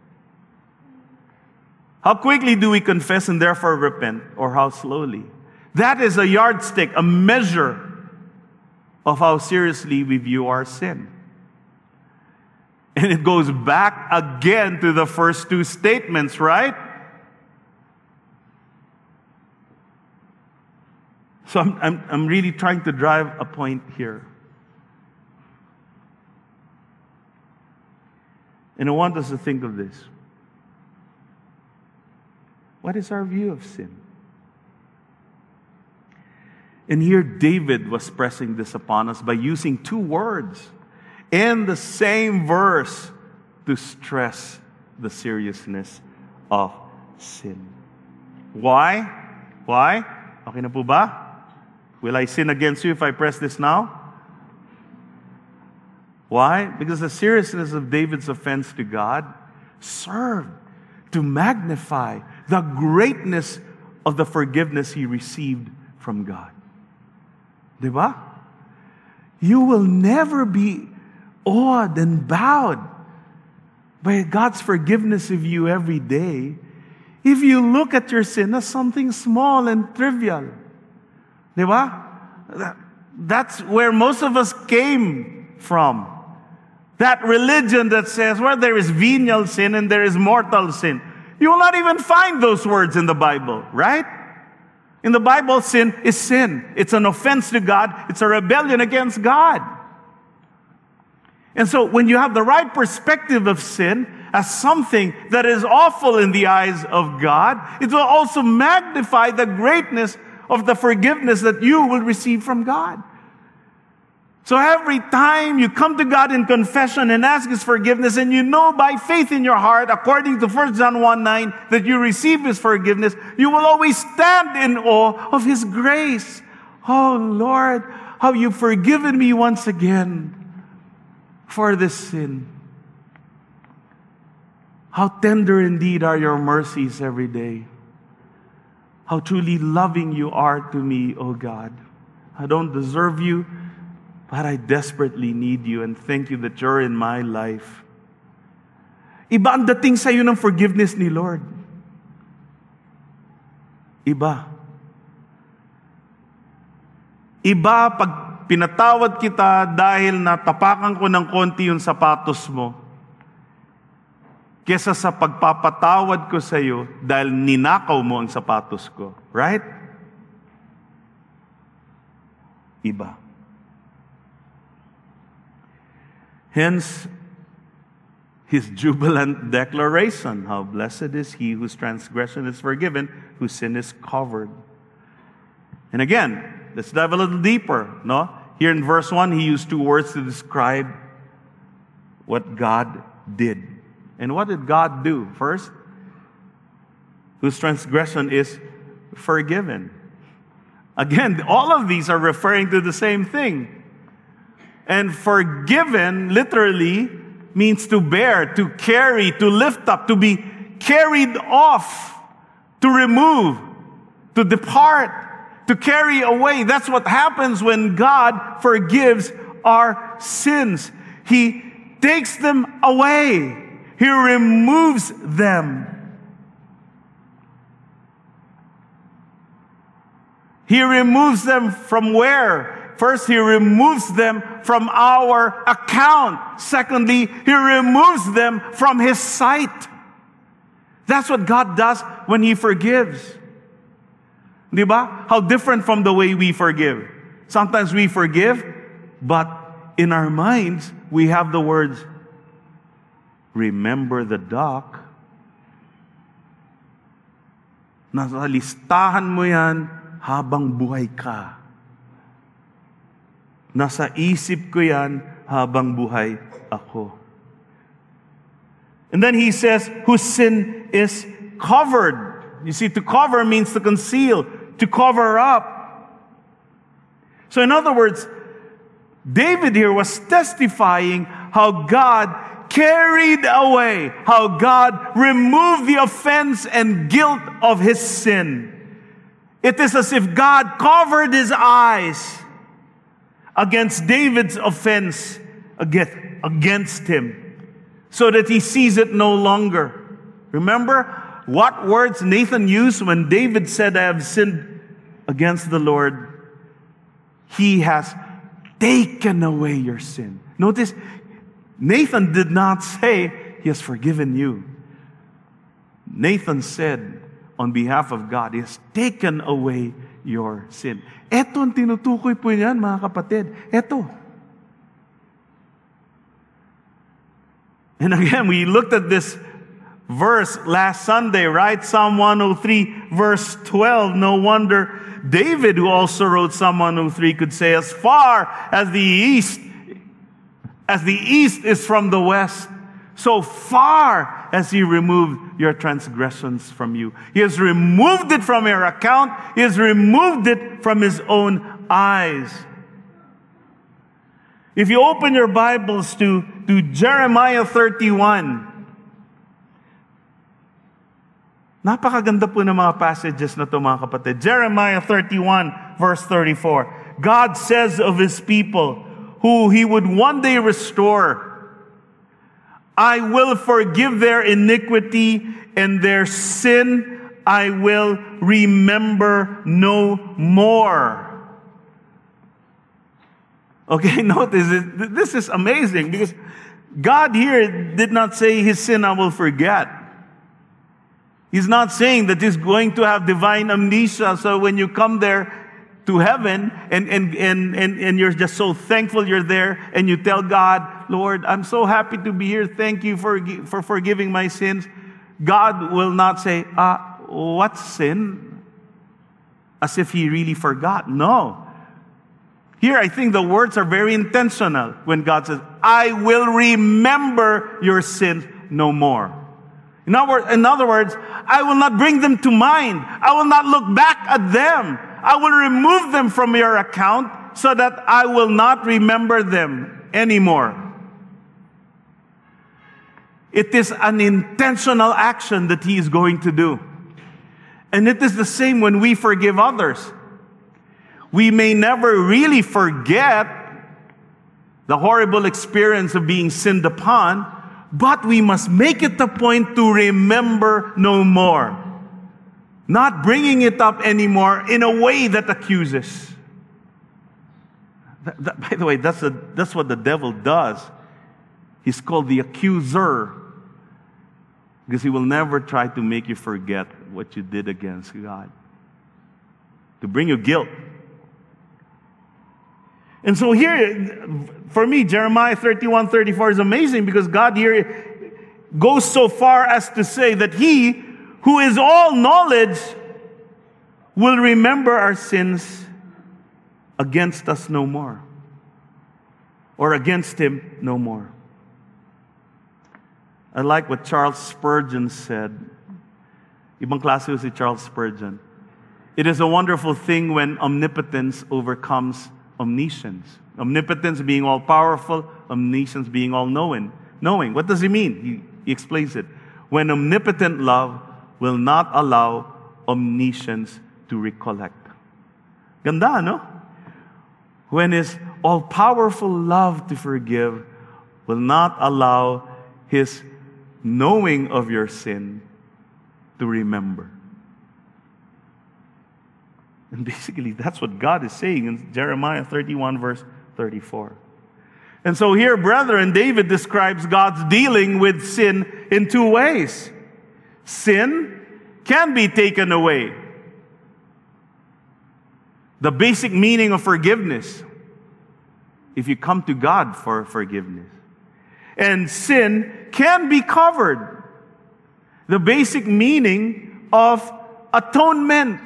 How quickly do we confess and therefore repent? Or how slowly? That is a yardstick, a measure of how seriously we view our sin. And it goes back again to the first two statements, right? So I'm really trying to drive a point here. And I want us to think of this. What is our view of sin? And here David was pressing this upon us by using two words in the same verse to stress the seriousness of sin. Why? Why? Okay na po ba? Will I sin against you if I press this now? Why? Because the seriousness of David's offense to God served to magnify the greatness of the forgiveness he received from God. Diba? You will never be awed and bowed by God's forgiveness of you every day if you look at your sin as something small and trivial. Diba? That's where most of us came from. That religion that says, well, there is venial sin and there is mortal sin. You will not even find those words in the Bible, right? In the Bible, sin is sin. It's an offense to God. It's a rebellion against God. And so when you have the right perspective of sin as something that is awful in the eyes of God, it will also magnify the greatness of the forgiveness that you will receive from God. So every time you come to God in confession and ask His forgiveness, and you know by faith in your heart, according to 1 John 1:9, that you receive His forgiveness, you will always stand in awe of His grace. Oh Lord, how you've forgiven me once again for this sin. How tender indeed are your mercies every day. How truly loving you are to me, O God. I don't deserve you, but I desperately need you, and thank you that you're in my life. Iba ang dating sa'yo ng forgiveness ni Lord. Iba. Iba pag pinatawad kita dahil natapakan ko ng konti yung sapatos mo, kesa sa pagpapatawad ko sa'yo dahil ninakaw mo ang sapatos ko. Right? Iba. Hence, His jubilant declaration, how blessed is he whose transgression is forgiven, whose sin is covered. And again, let's dive a little deeper. No? Here in verse 1, he used two words to describe what God did. And what did God do? First, whose transgression is forgiven. Again, all of these are referring to the same thing. And forgiven literally means to bear, to carry, to lift up, to be carried off, to remove, to depart. to carry away. That's what happens when God forgives our sins. He takes them away. He removes them. He removes them from where? First, He removes them from our account. Secondly, He removes them from His sight. That's what God does when He forgives. Diba? How different from the way we forgive. Sometimes we forgive, but in our minds, we have the words, remember the doc. Nasa listahan mo yan habang buhay ka. Nasa isip ko yan habang buhay ako. And then He says, whose sin is covered. You see, to cover means to conceal, to cover up. So in other words, David here was testifying how God carried away, how God removed the offense and guilt of his sin. It is as if God covered His eyes against David's offense against him, so that he sees it no longer. Remember what words Nathan used when David said, I have sinned against the Lord? He has taken away your sin. Notice, Nathan did not say, He has forgiven you. Nathan said, on behalf of God, He has taken away your sin. Eto ang tinutukoy po yan, mga kapatid. Eto. And again, we looked at this verse last Sunday, right? Psalm 103, verse 12. No wonder David, who also wrote Psalm 103, could say, as far as the east is from the west, so far as He removed your transgressions from you. He has removed it from your account. He has removed it from His own eyes. If you open your Bibles to Jeremiah 31, napakaganda po ng mga passages na to, mga kapatid. Jeremiah 31, verse 34. God says of His people, who He would one day restore, I will forgive their iniquity, and their sin I will remember no more. Okay, notice it. This is amazing, because God here did not say His sin I will forget. He's not saying that He's going to have divine amnesia, so when you come there to heaven and you're just so thankful you're there, and you tell God, Lord, I'm so happy to be here. Thank you for forgiving my sins. God will not say, what sin? As if He really forgot. No. Here, I think the words are very intentional when God says, I will remember your sins no more. In other words, I will not bring them to mind. I will not look back at them. I will remove them from your account so that I will not remember them anymore. It is an intentional action that He is going to do. And it is the same when we forgive others. We may never really forget the horrible experience of being sinned upon, but we must make it a point to remember no more. Not bringing it up anymore in a way that accuses. By the way, that's what the devil does. He's called the accuser, because he will never try to make you forget what you did against God, to bring you guilt. And so here, for me, Jeremiah 31:34 is amazing, because God here goes so far as to say that He, who is all knowledge, will remember our sins against us no more, or against Him no more. I like what Charles Spurgeon said. Ibang klase si Charles Spurgeon. It is a wonderful thing when omnipotence overcomes omniscience. Omnipotence being all-powerful, omniscience being all-knowing. What does he mean? He explains it. When omnipotent love will not allow omniscience to recollect. Ganda, no? When His all-powerful love to forgive will not allow His knowing of your sin to remember. And basically, that's what God is saying in Jeremiah 31, verse 34. And so here, brethren, David describes God's dealing with sin in two ways. Sin can be taken away. The basic meaning of forgiveness, if you come to God for forgiveness. And sin can be covered. The basic meaning of atonement.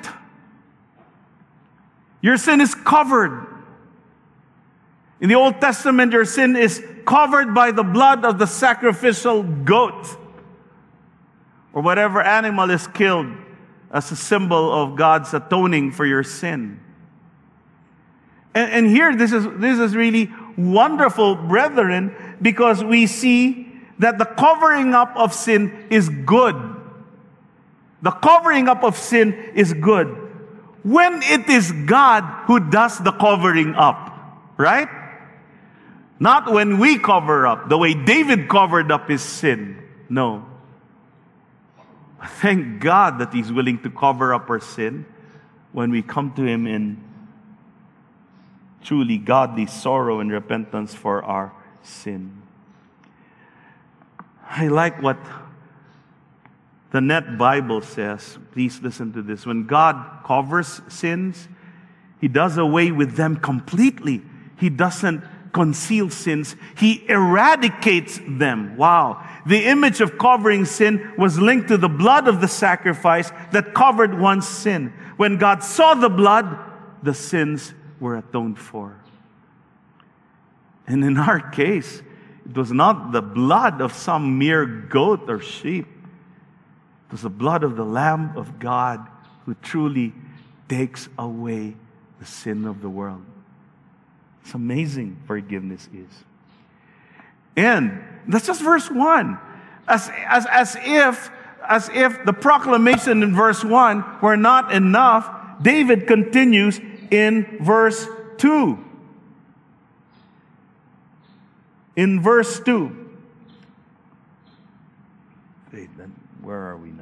Your sin is covered. In the Old Testament, your sin is covered by the blood of the sacrificial goat, or whatever animal is killed as a symbol of God's atoning for your sin. And here, this is really wonderful, brethren, because we see that the covering up of sin is good. The covering up of sin is good. When it is God who does the covering up, right? Not when we cover up, the way David covered up his sin. No. Thank God that He's willing to cover up our sin when we come to Him in truly godly sorrow and repentance for our sin. I like what the Net Bible says. Please listen to this. When God covers sins, He does away with them completely. He doesn't conceal sins. He eradicates them. Wow. The image of covering sin was linked to the blood of the sacrifice that covered one's sin. When God saw the blood, the sins were atoned for. And in our case, it was not the blood of some mere goat or sheep. It was the blood of the Lamb of God who truly takes away the sin of the world. It's amazing forgiveness is. And that's just verse 1. As if the proclamation in verse 1 were not enough, David continues in verse 2. In verse 2. Wait, then where are we now?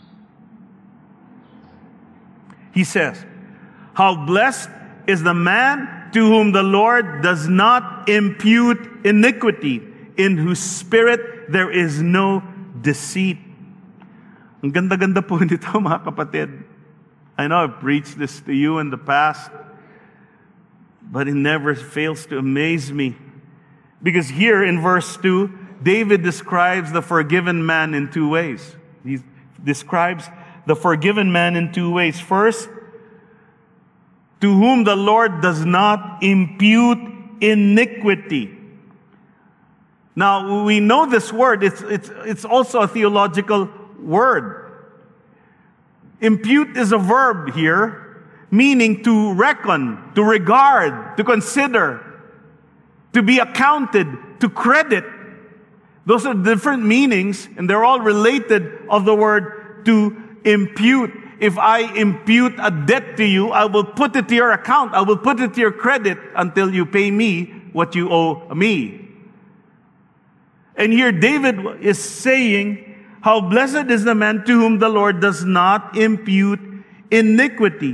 He says, "How blessed is the man to whom the Lord does not impute iniquity, in whose spirit there is no deceit." Ang ganda-ganda po nito, mga kapatid. I know I've preached this to you in the past, but it never fails to amaze me. Because here in verse 2, David describes the forgiven man in two ways. He describes the forgiven man in two ways. First, to whom the Lord does not impute iniquity. Now, we know this word. It's also a theological word. Impute is a verb here, meaning to reckon, to regard, to consider, to be accounted, to credit. Those are different meanings, and they're all related of the word to impute. If I impute a debt to you, I will put it to your account. I will put it to your credit until you pay me what you owe me. And here David is saying, how blessed is the man to whom the Lord does not impute iniquity.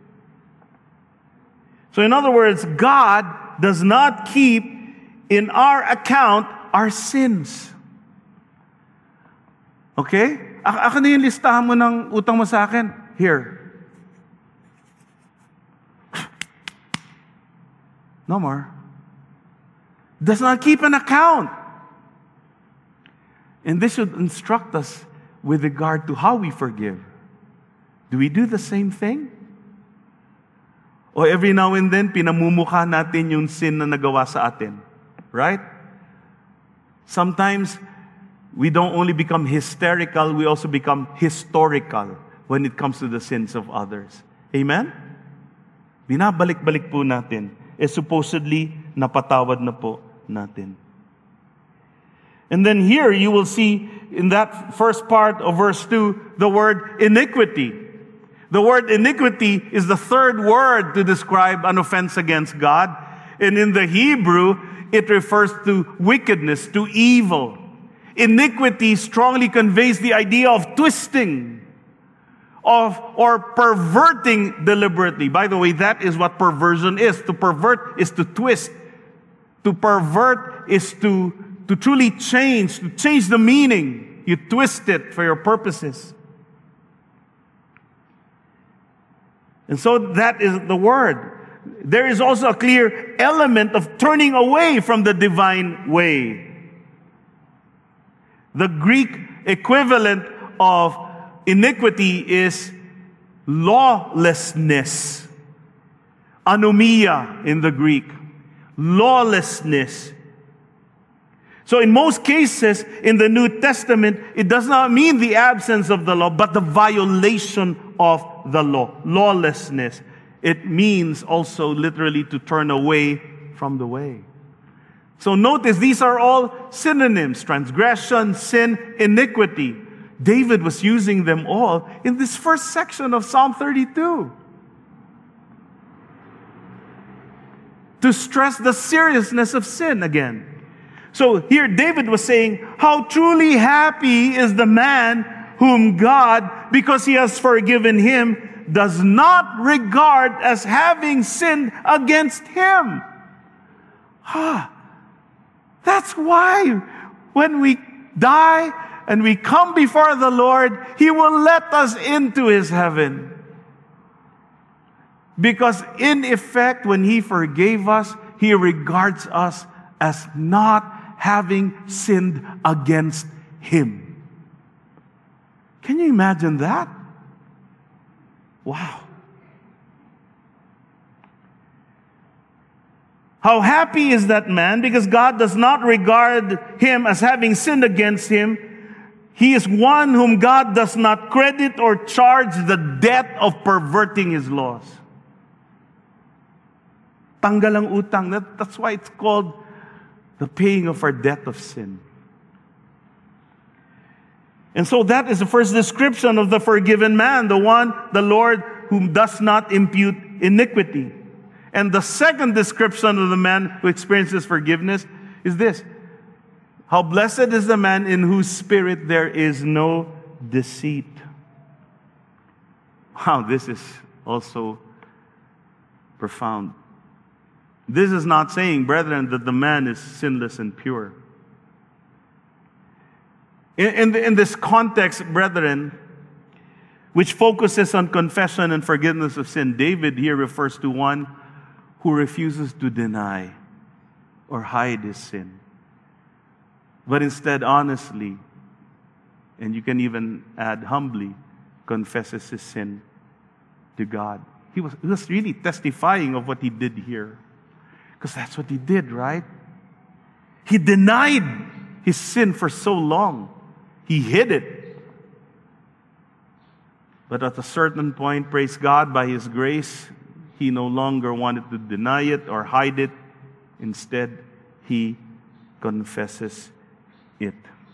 So in other words, God does not keep in our account our sins. Okay? Ako na yung listahan mo ng utang mo sa akin. Here. No more. Does not keep an account. And this should instruct us with regard to how we forgive. Do we do the same thing? O every now and then, pinamumukha natin yung sin na nagawa sa atin. Right? Sometimes, we don't only become hysterical, we also become historical when it comes to the sins of others. Amen? Binabalik-balik po natin. Supposedly, napatawad na po natin. And then here, you will see in that first part of verse 2, the word iniquity. The word iniquity is the third word to describe an offense against God. And in the Hebrew, it refers to wickedness, to evil. Iniquity strongly conveys the idea of twisting, or perverting deliberately. By the way, that is what perversion is. To pervert is to twist. To pervert is to truly change the meaning. You twist it for your purposes. And so that is the word. There is also a clear element of turning away from the divine way. The Greek equivalent of iniquity is lawlessness. Anomia in the Greek. Lawlessness. So in most cases in the New Testament, it does not mean the absence of the law, but the violation of the law. Lawlessness. It means also literally to turn away from the way. So notice these are all synonyms: transgression, sin, iniquity. David was using them all in this first section of Psalm 32 to stress the seriousness of sin again. So here David was saying, how truly happy is the man whom God, because he has forgiven him, does not regard as having sinned against him. That's why when we die and we come before the Lord, He will let us into His heaven. Because in effect, when He forgave us, He regards us as not having sinned against Him. Can you imagine that? Wow. How happy is that man, because God does not regard him as having sinned against him. He is one whom God does not credit or charge the debt of perverting His laws. Tanggal ang utang. That's why it's called the paying of our debt of sin. And so that is the first description of the forgiven man, the Lord whom does not impute iniquity. And the second description of the man who experiences forgiveness is this: how blessed is the man in whose spirit there is no deceit. Wow, this is also profound. This is not saying, brethren, that the man is sinless and pure. In this context, brethren, which focuses on confession and forgiveness of sin, David here refers to one who refuses to deny or hide his sin, but instead honestly, and you can even add humbly, confesses his sin to God. He was really testifying of what he did here, because that's what he did, right? He denied his sin for so long. He hid it. But at a certain point, praise God, by His grace, he no longer wanted to deny it or hide it. Instead, he confesses it.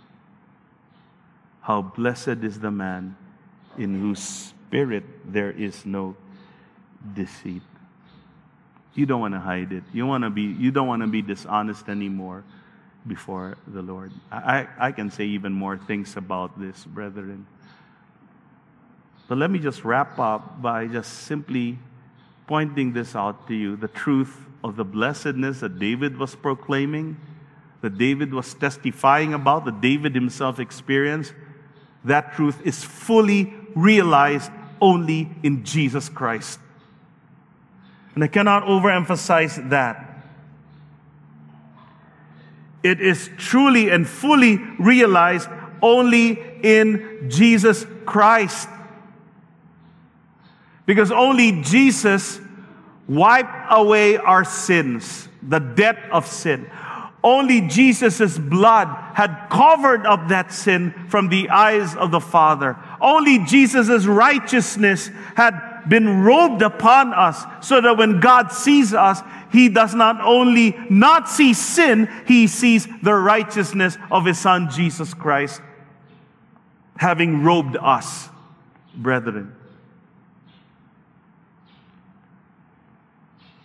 How blessed is the man in whose spirit there is no deceit. You don't want to hide it. You don't want to be dishonest anymore before the Lord. I can say even more things about this, brethren. But let me just wrap up by just simply pointing this out to you, the truth of the blessedness that David was proclaiming, that David was testifying about, that David himself experienced. That truth is fully realized only in Jesus Christ. And I cannot overemphasize that. It is truly and fully realized only in Jesus Christ. Because only Jesus wiped away our sins, the debt of sin. Only Jesus' blood had covered up that sin from the eyes of the Father. Only Jesus' righteousness had been robed upon us, so that when God sees us, He does not only not see sin, He sees the righteousness of His Son, Jesus Christ, having robed us, brethren.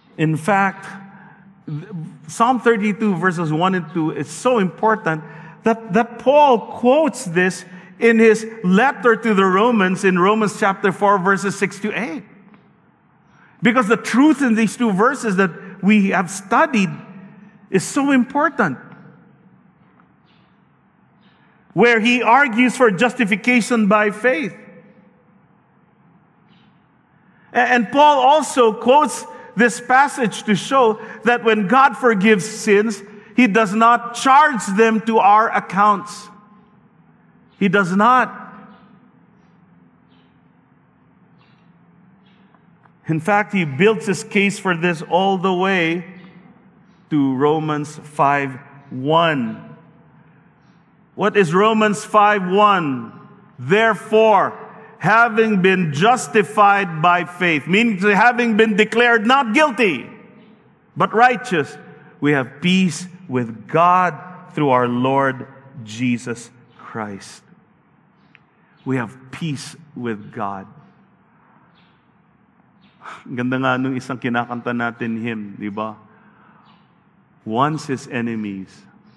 In fact, Psalm 32 verses 1 and 2 is so important that Paul quotes this in his letter to the Romans in Romans chapter 4 verses 6 to 8. Because the truth in these two verses that we have studied is so important. Where he argues for justification by faith. And Paul also quotes this passage to show that when God forgives sins, He does not charge them to our accounts. He does not. In fact, he builds his case for this all the way to Romans 5:1. What is Romans 5:1? Therefore, having been justified by faith, meaning having been declared not guilty, but righteous, we have peace with God through our Lord Jesus Christ. We have peace with God. Ganda nga nung isang kinakanta natin hymn, di ba? Once his enemies,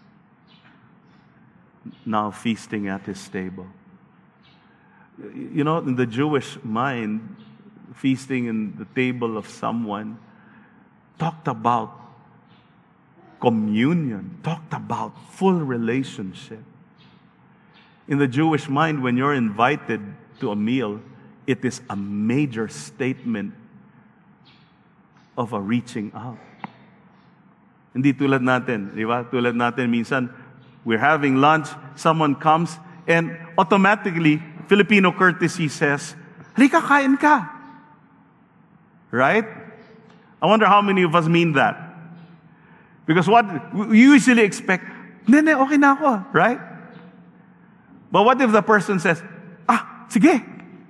now feasting at his table. You know, in the Jewish mind, feasting in the table of someone talked about communion, talked about full relationship. In the Jewish mind, when you're invited to a meal, it is a major statement of a reaching out. Hindi tulad natin, di ba? Tulad natin, minsan, we're having lunch, someone comes, and automatically, Filipino courtesy says, halika, kain ka. Right? I wonder how many of us mean that. Because what we usually expect, nene, okay na ako, right? But what if the person says, sige.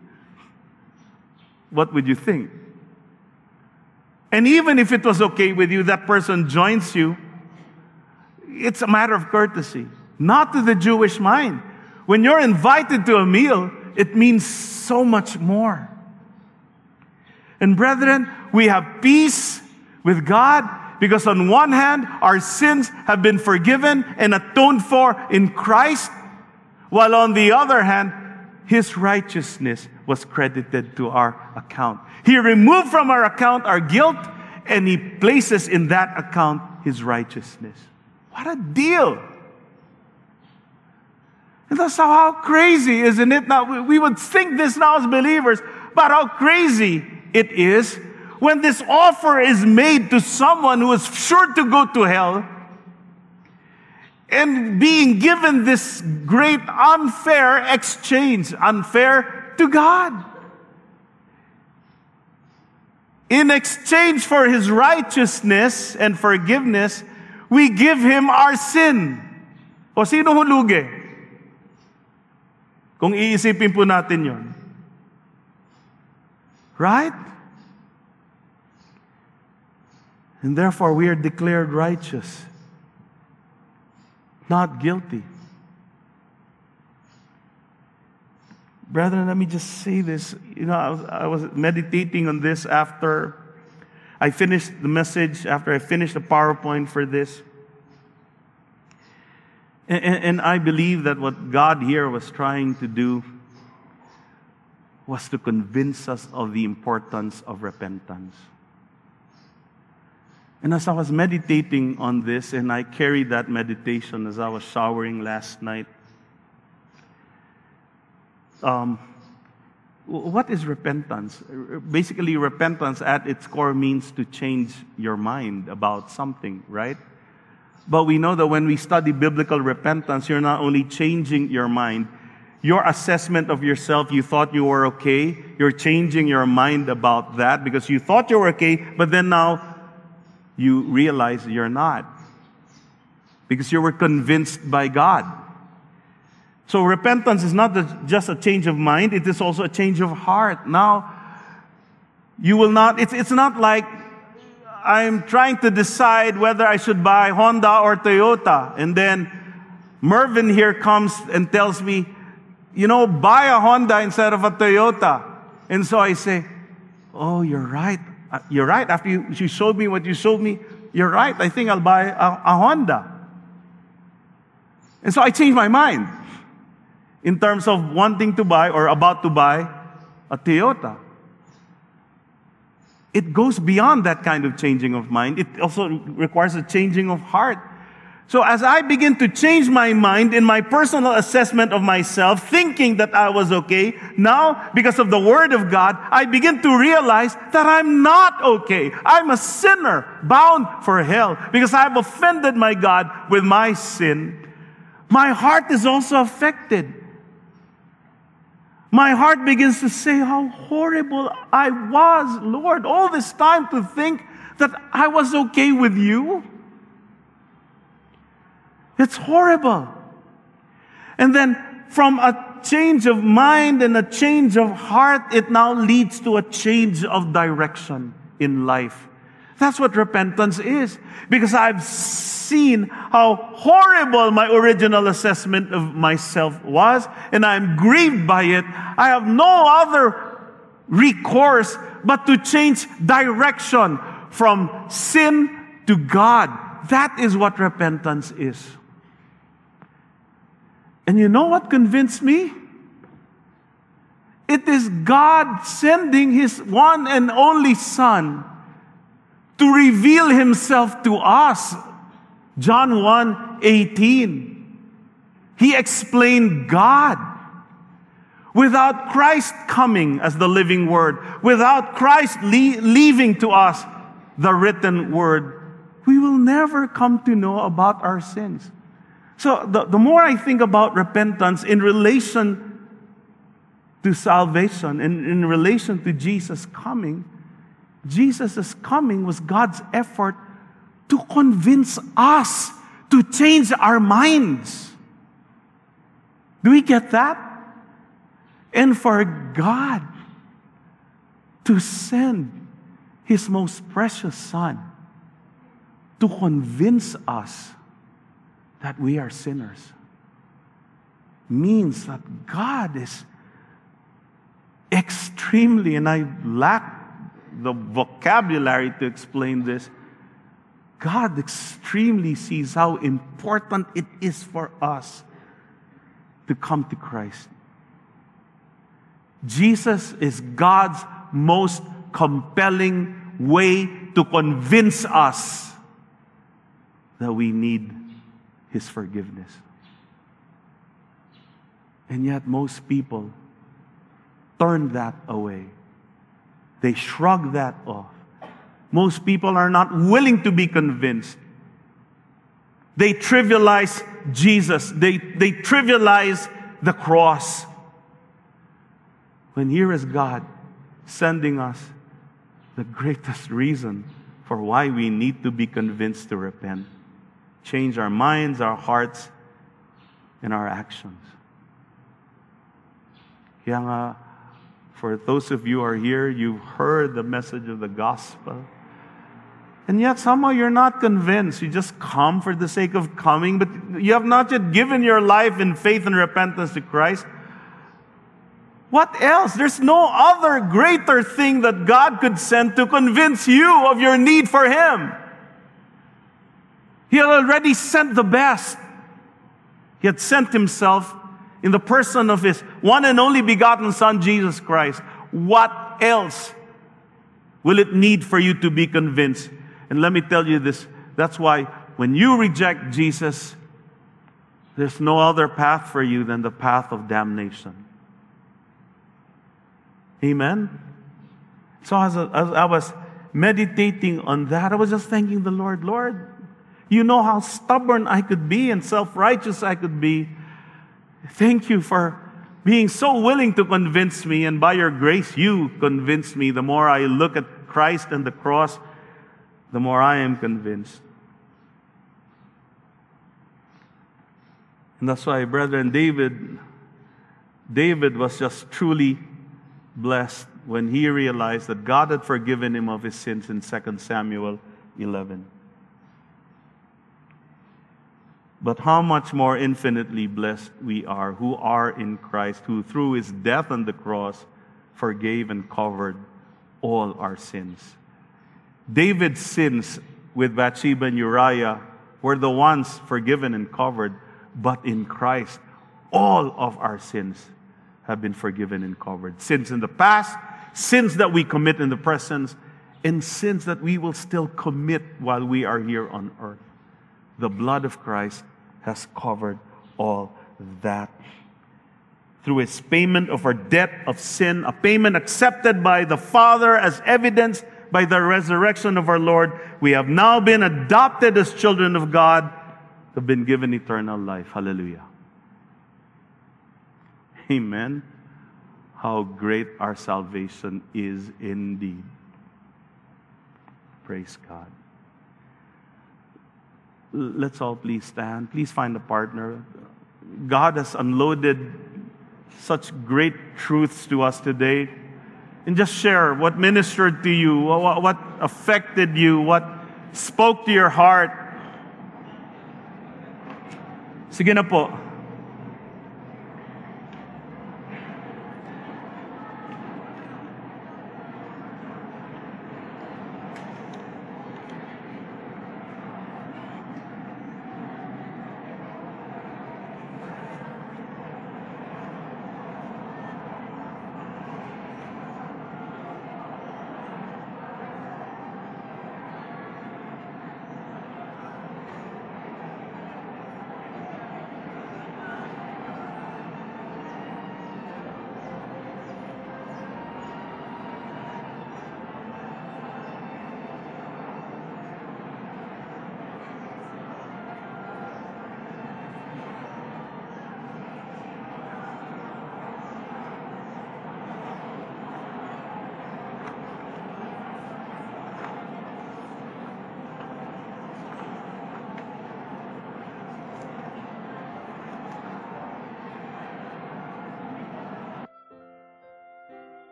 What would you think? And even if it was okay with you, that person joins you, it's a matter of courtesy. Not to the Jewish mind. When you're invited to a meal, it means so much more. And brethren, we have peace with God because on one hand, our sins have been forgiven and atoned for in Christ, while on the other hand, His righteousness was credited to our account. He removed from our account our guilt, and He places in that account His righteousness. What a deal! And that's how crazy, isn't it? Now, we would think this now as believers, but how crazy it is when this offer is made to someone who is sure to go to hell, and being given this great unfair exchange, unfair to God. In exchange for His righteousness and forgiveness, we give Him our sin. O sino hulugi? Kung iisipin po natin yon. Right? And therefore, we are declared righteous. Not guilty. Brethren, let me just say this. You know, I was meditating on this after I finished the message, after I finished the PowerPoint for this. And I believe that what God here was trying to do was to convince us of the importance of repentance. And as I was meditating on this, and I carried that meditation as I was showering last night, what is repentance? Basically, repentance at its core means to change your mind about something, right? But we know that when we study biblical repentance, you're not only changing your mind, your assessment of yourself, you thought you were okay, you're changing your mind about that because you thought you were okay, but then now you realize you're not. Because you were convinced by God. So repentance is not just a change of mind, it is also a change of heart. Now, you will not, it's not like I'm trying to decide whether I should buy Honda or Toyota. And then Mervin here comes and tells me, you know, buy a Honda instead of a Toyota. And so I say, oh, you're right. You're right. After you showed me what you showed me, you're right. I think I'll buy a Honda. And so I changed my mind in terms of wanting to buy or about to buy a Toyota. It goes beyond that kind of changing of mind. It also requires a changing of heart. So as I begin to change my mind in my personal assessment of myself, thinking that I was okay, now, because of the Word of God, I begin to realize that I'm not okay. I'm a sinner bound for hell because I've offended my God with my sin. My heart is also affected. My heart begins to say how horrible I was, Lord, all this time to think that I was okay with you. It's horrible. And then from a change of mind and a change of heart, it now leads to a change of direction in life. That's what repentance is. Because I've seen how horrible my original assessment of myself was, and I'm grieved by it. I have no other recourse but to change direction from sin to God. That is what repentance is. And you know what convinced me? It is God sending His one and only Son to reveal Himself to us. John 1:18. He explained God. Without Christ coming as the living Word, without Christ leaving to us the written Word, we will never come to know about our sins. So the more I think about repentance in relation to salvation, in relation to Jesus' coming, Jesus' coming was God's effort to convince us to change our minds. Do we get that? And for God to send His most precious Son to convince us that we are sinners means that God is extremely, and I lack the vocabulary to explain this, God extremely sees how important it is for us to come to Christ. Jesus is God's most compelling way to convince us that we need His forgiveness. And yet most people turn that away. They shrug that off. Most people are not willing to be convinced. They trivialize Jesus. They trivialize the cross. When here is God sending us the greatest reason for why we need to be convinced to repent. Change our minds, our hearts, and our actions. Kaya nga, for those of you who are here, you've heard the message of the gospel. And yet somehow you're not convinced. You just come for the sake of coming, but you have not yet given your life in faith and repentance to Christ. What else? There's no other greater thing that God could send to convince you of your need for Him. He had already sent the best. He had sent Himself in the person of His one and only begotten Son, Jesus Christ. What else will it need for you to be convinced? And let me tell you this, that's why when you reject Jesus, there's no other path for you than the path of damnation. Amen? So as I was meditating on that, I was just thanking the Lord, Lord, you know how stubborn I could be and self-righteous I could be. Thank you for being so willing to convince me, and by your grace, you convinced me. The more I look at Christ and the cross, the more I am convinced. And that's why, brethren, David was just truly blessed when he realized that God had forgiven him of his sins in 2 Samuel 11. But how much more infinitely blessed we are who are in Christ, who through His death on the cross forgave and covered all our sins. David's sins with Bathsheba and Uriah were the ones forgiven and covered, but in Christ, all of our sins have been forgiven and covered. Sins in the past, sins that we commit in the present, and sins that we will still commit while we are here on earth. The blood of Christ has covered all that. Through his payment of our debt of sin, a payment accepted by the Father as evidenced by the resurrection of our Lord, we have now been adopted as children of God, have been given eternal life. Hallelujah. Amen. How great our salvation is indeed. Praise God. Let's all please stand. Please find a partner. God has unloaded such great truths to us today. And just share what ministered to you, what affected you, what spoke to your heart. Sige na po.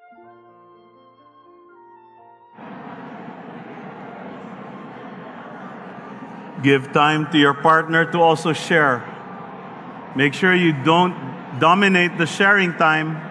Give time to your partner to also share. Make sure you don't dominate the sharing time.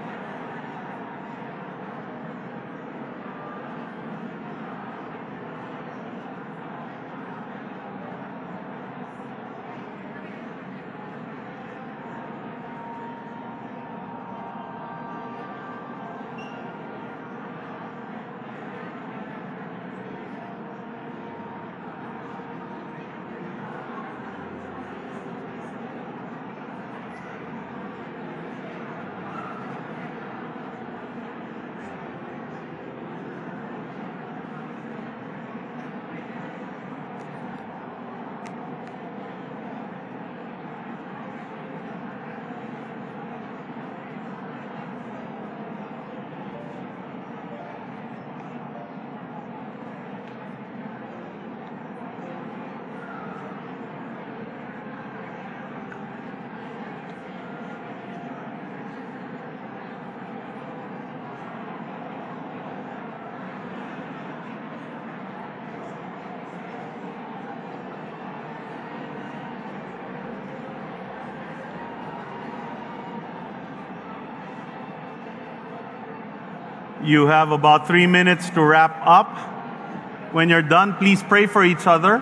You have about 3 minutes to wrap up. When you're done, please pray for each other.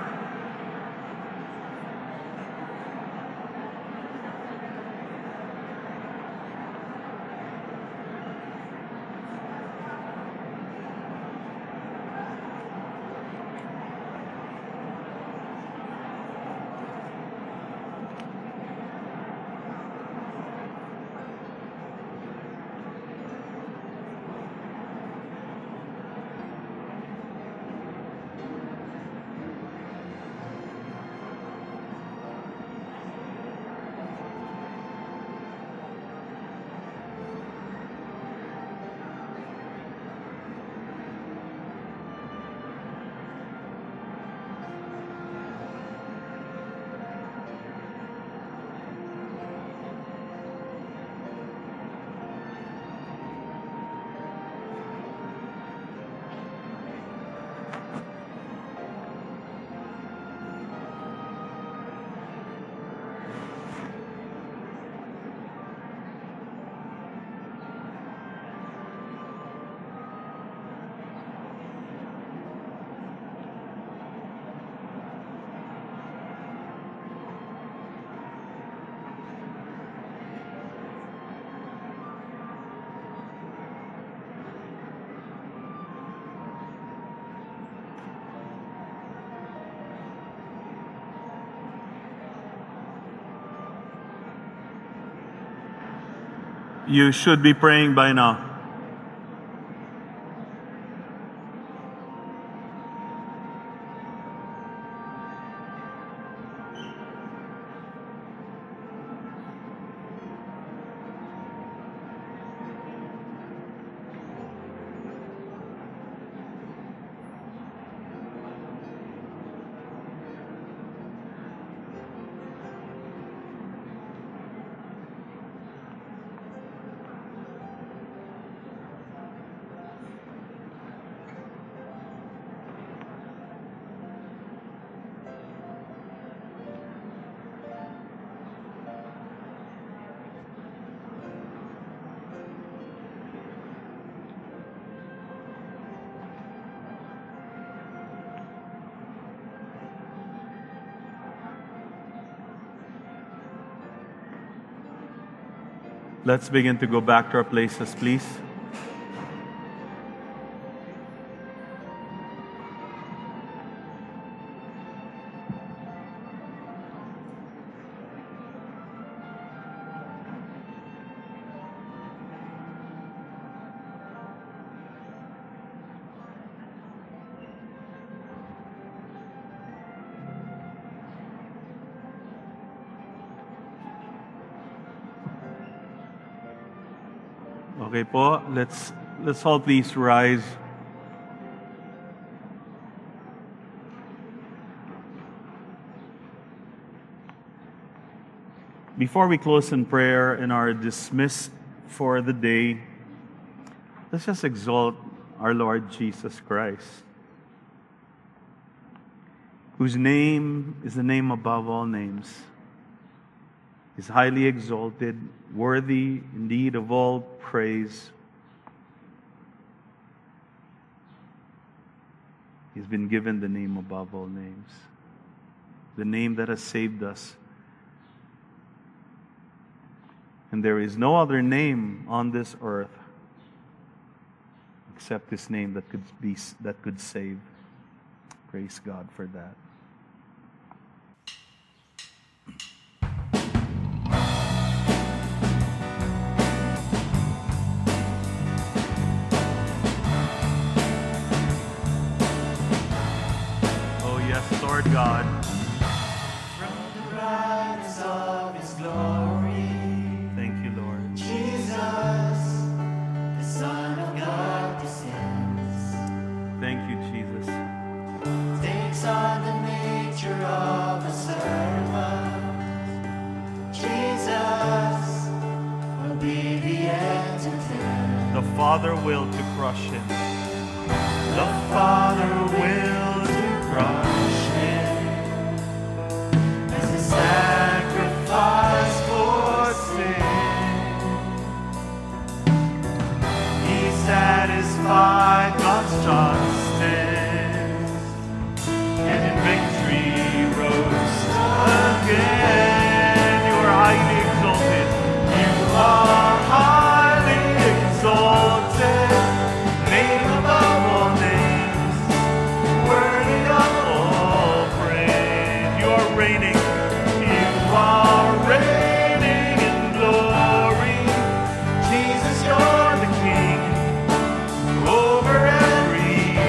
You should be praying by now. Let's begin to go back to our places, please. Okay po, let's all please rise. Before we close in prayer and are dismissed for the day, Let's just exalt our Lord Jesus Christ, whose name is the name above all names. He's highly exalted, worthy indeed of all praise. He's been given the name above all names, the name that has saved us. And there is no other name on this earth except this name that could save. Praise God for that. Oh yes, Lord God. From the brightness of His glory, Thank you, Lord. Jesus, the Son of God, descends, Thank you, Jesus. takes on the nature of a servant. Jesus will be the end to them. The Father willed to crush him. The Father will to crush Him as a sacrifice for sin. He satisfied God's justice, and in victory rose again. You are highly exalted. You are highly exalted. Name above all names, worthy of all praise. You are reigning. You are reigning in glory. Jesus, you're the King over every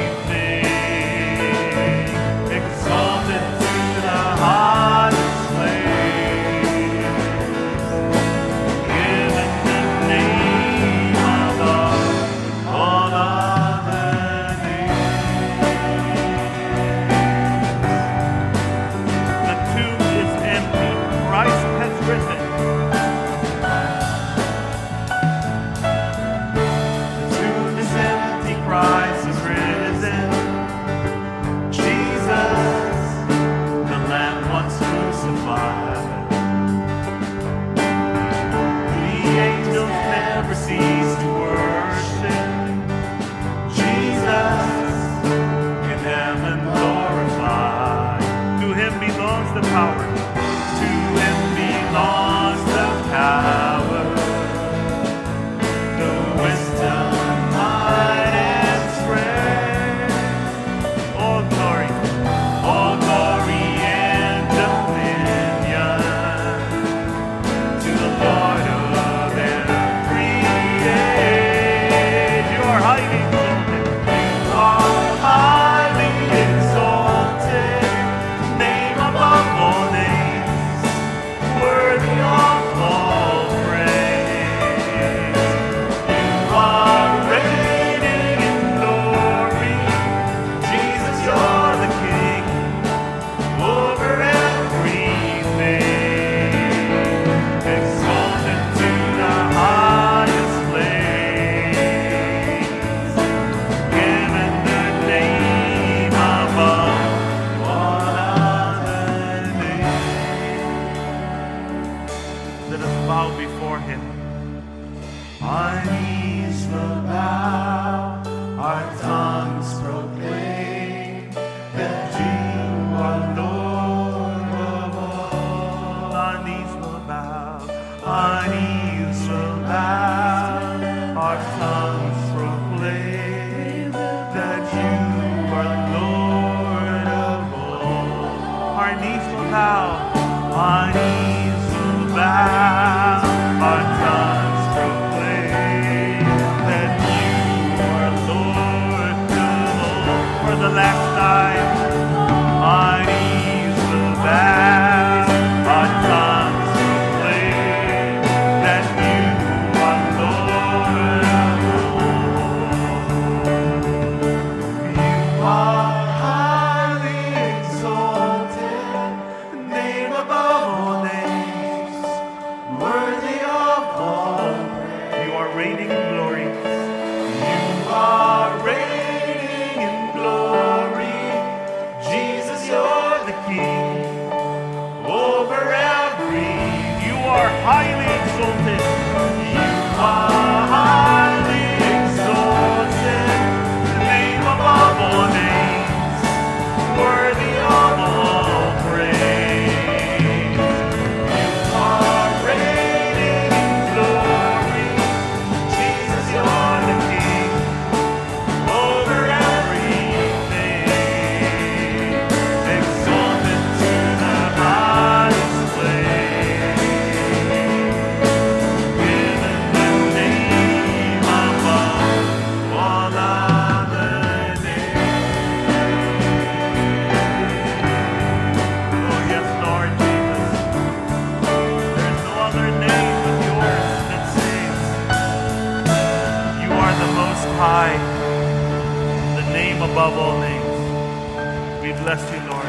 the Most High, the name above all names. We bless you, Lord.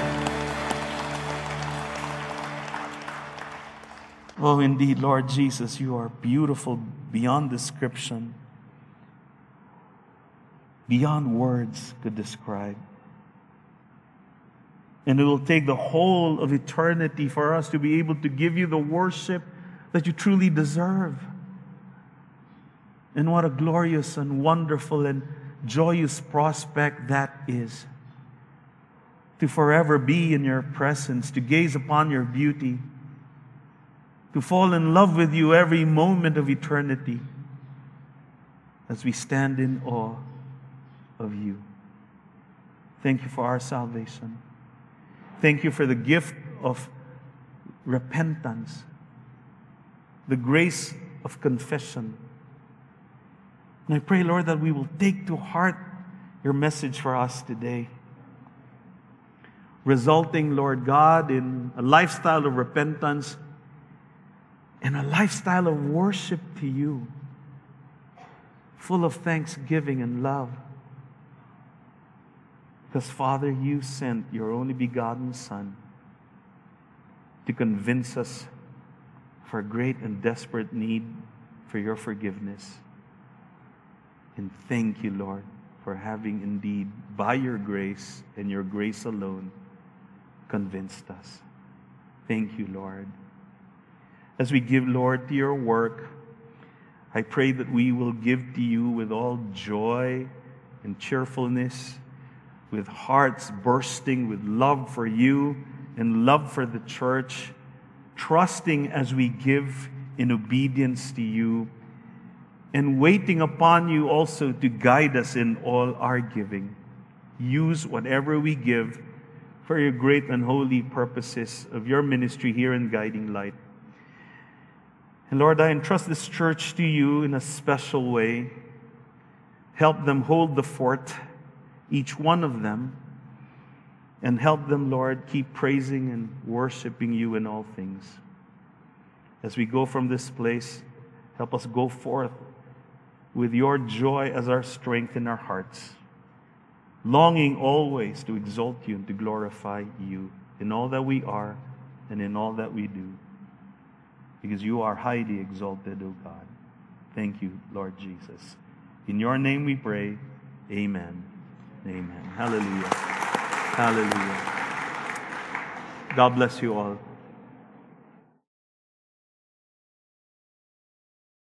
Oh, indeed, Lord Jesus, you are beautiful beyond description, beyond words could describe. And it will take the whole of eternity for us to be able to give you the worship that you truly deserve. And what a glorious and wonderful and joyous prospect that is. To forever be in your presence, to gaze upon your beauty, to fall in love with you every moment of eternity as we stand in awe of you. Thank you for our salvation. Thank you for the gift of repentance, the grace of confession. And I pray, Lord, that we will take to heart your message for us today, resulting, Lord God, in a lifestyle of repentance and a lifestyle of worship to you, full of thanksgiving and love. Because, Father, you sent your only begotten Son to convince us for a great and desperate need for your forgiveness. And thank you, Lord, for having indeed, by your grace and your grace alone, convinced us. Thank you, Lord. As we give, Lord, to your work, I pray that we will give to you with all joy and cheerfulness, with hearts bursting with love for you and love for the church, trusting as we give in obedience to you, and waiting upon you also to guide us in all our giving. Use whatever we give for your great and holy purposes of your ministry here in Guiding Light. And Lord, I entrust this church to you in a special way. Help them hold the fort, each one of them, and help them, Lord, keep praising and worshiping you in all things. As we go from this place, help us go forth with your joy as our strength in our hearts, longing always to exalt you and to glorify you in all that we are and in all that we do, because you are highly exalted, O God. Thank you, Lord Jesus. In your name we pray, amen. Amen. Hallelujah. Hallelujah. God bless you all.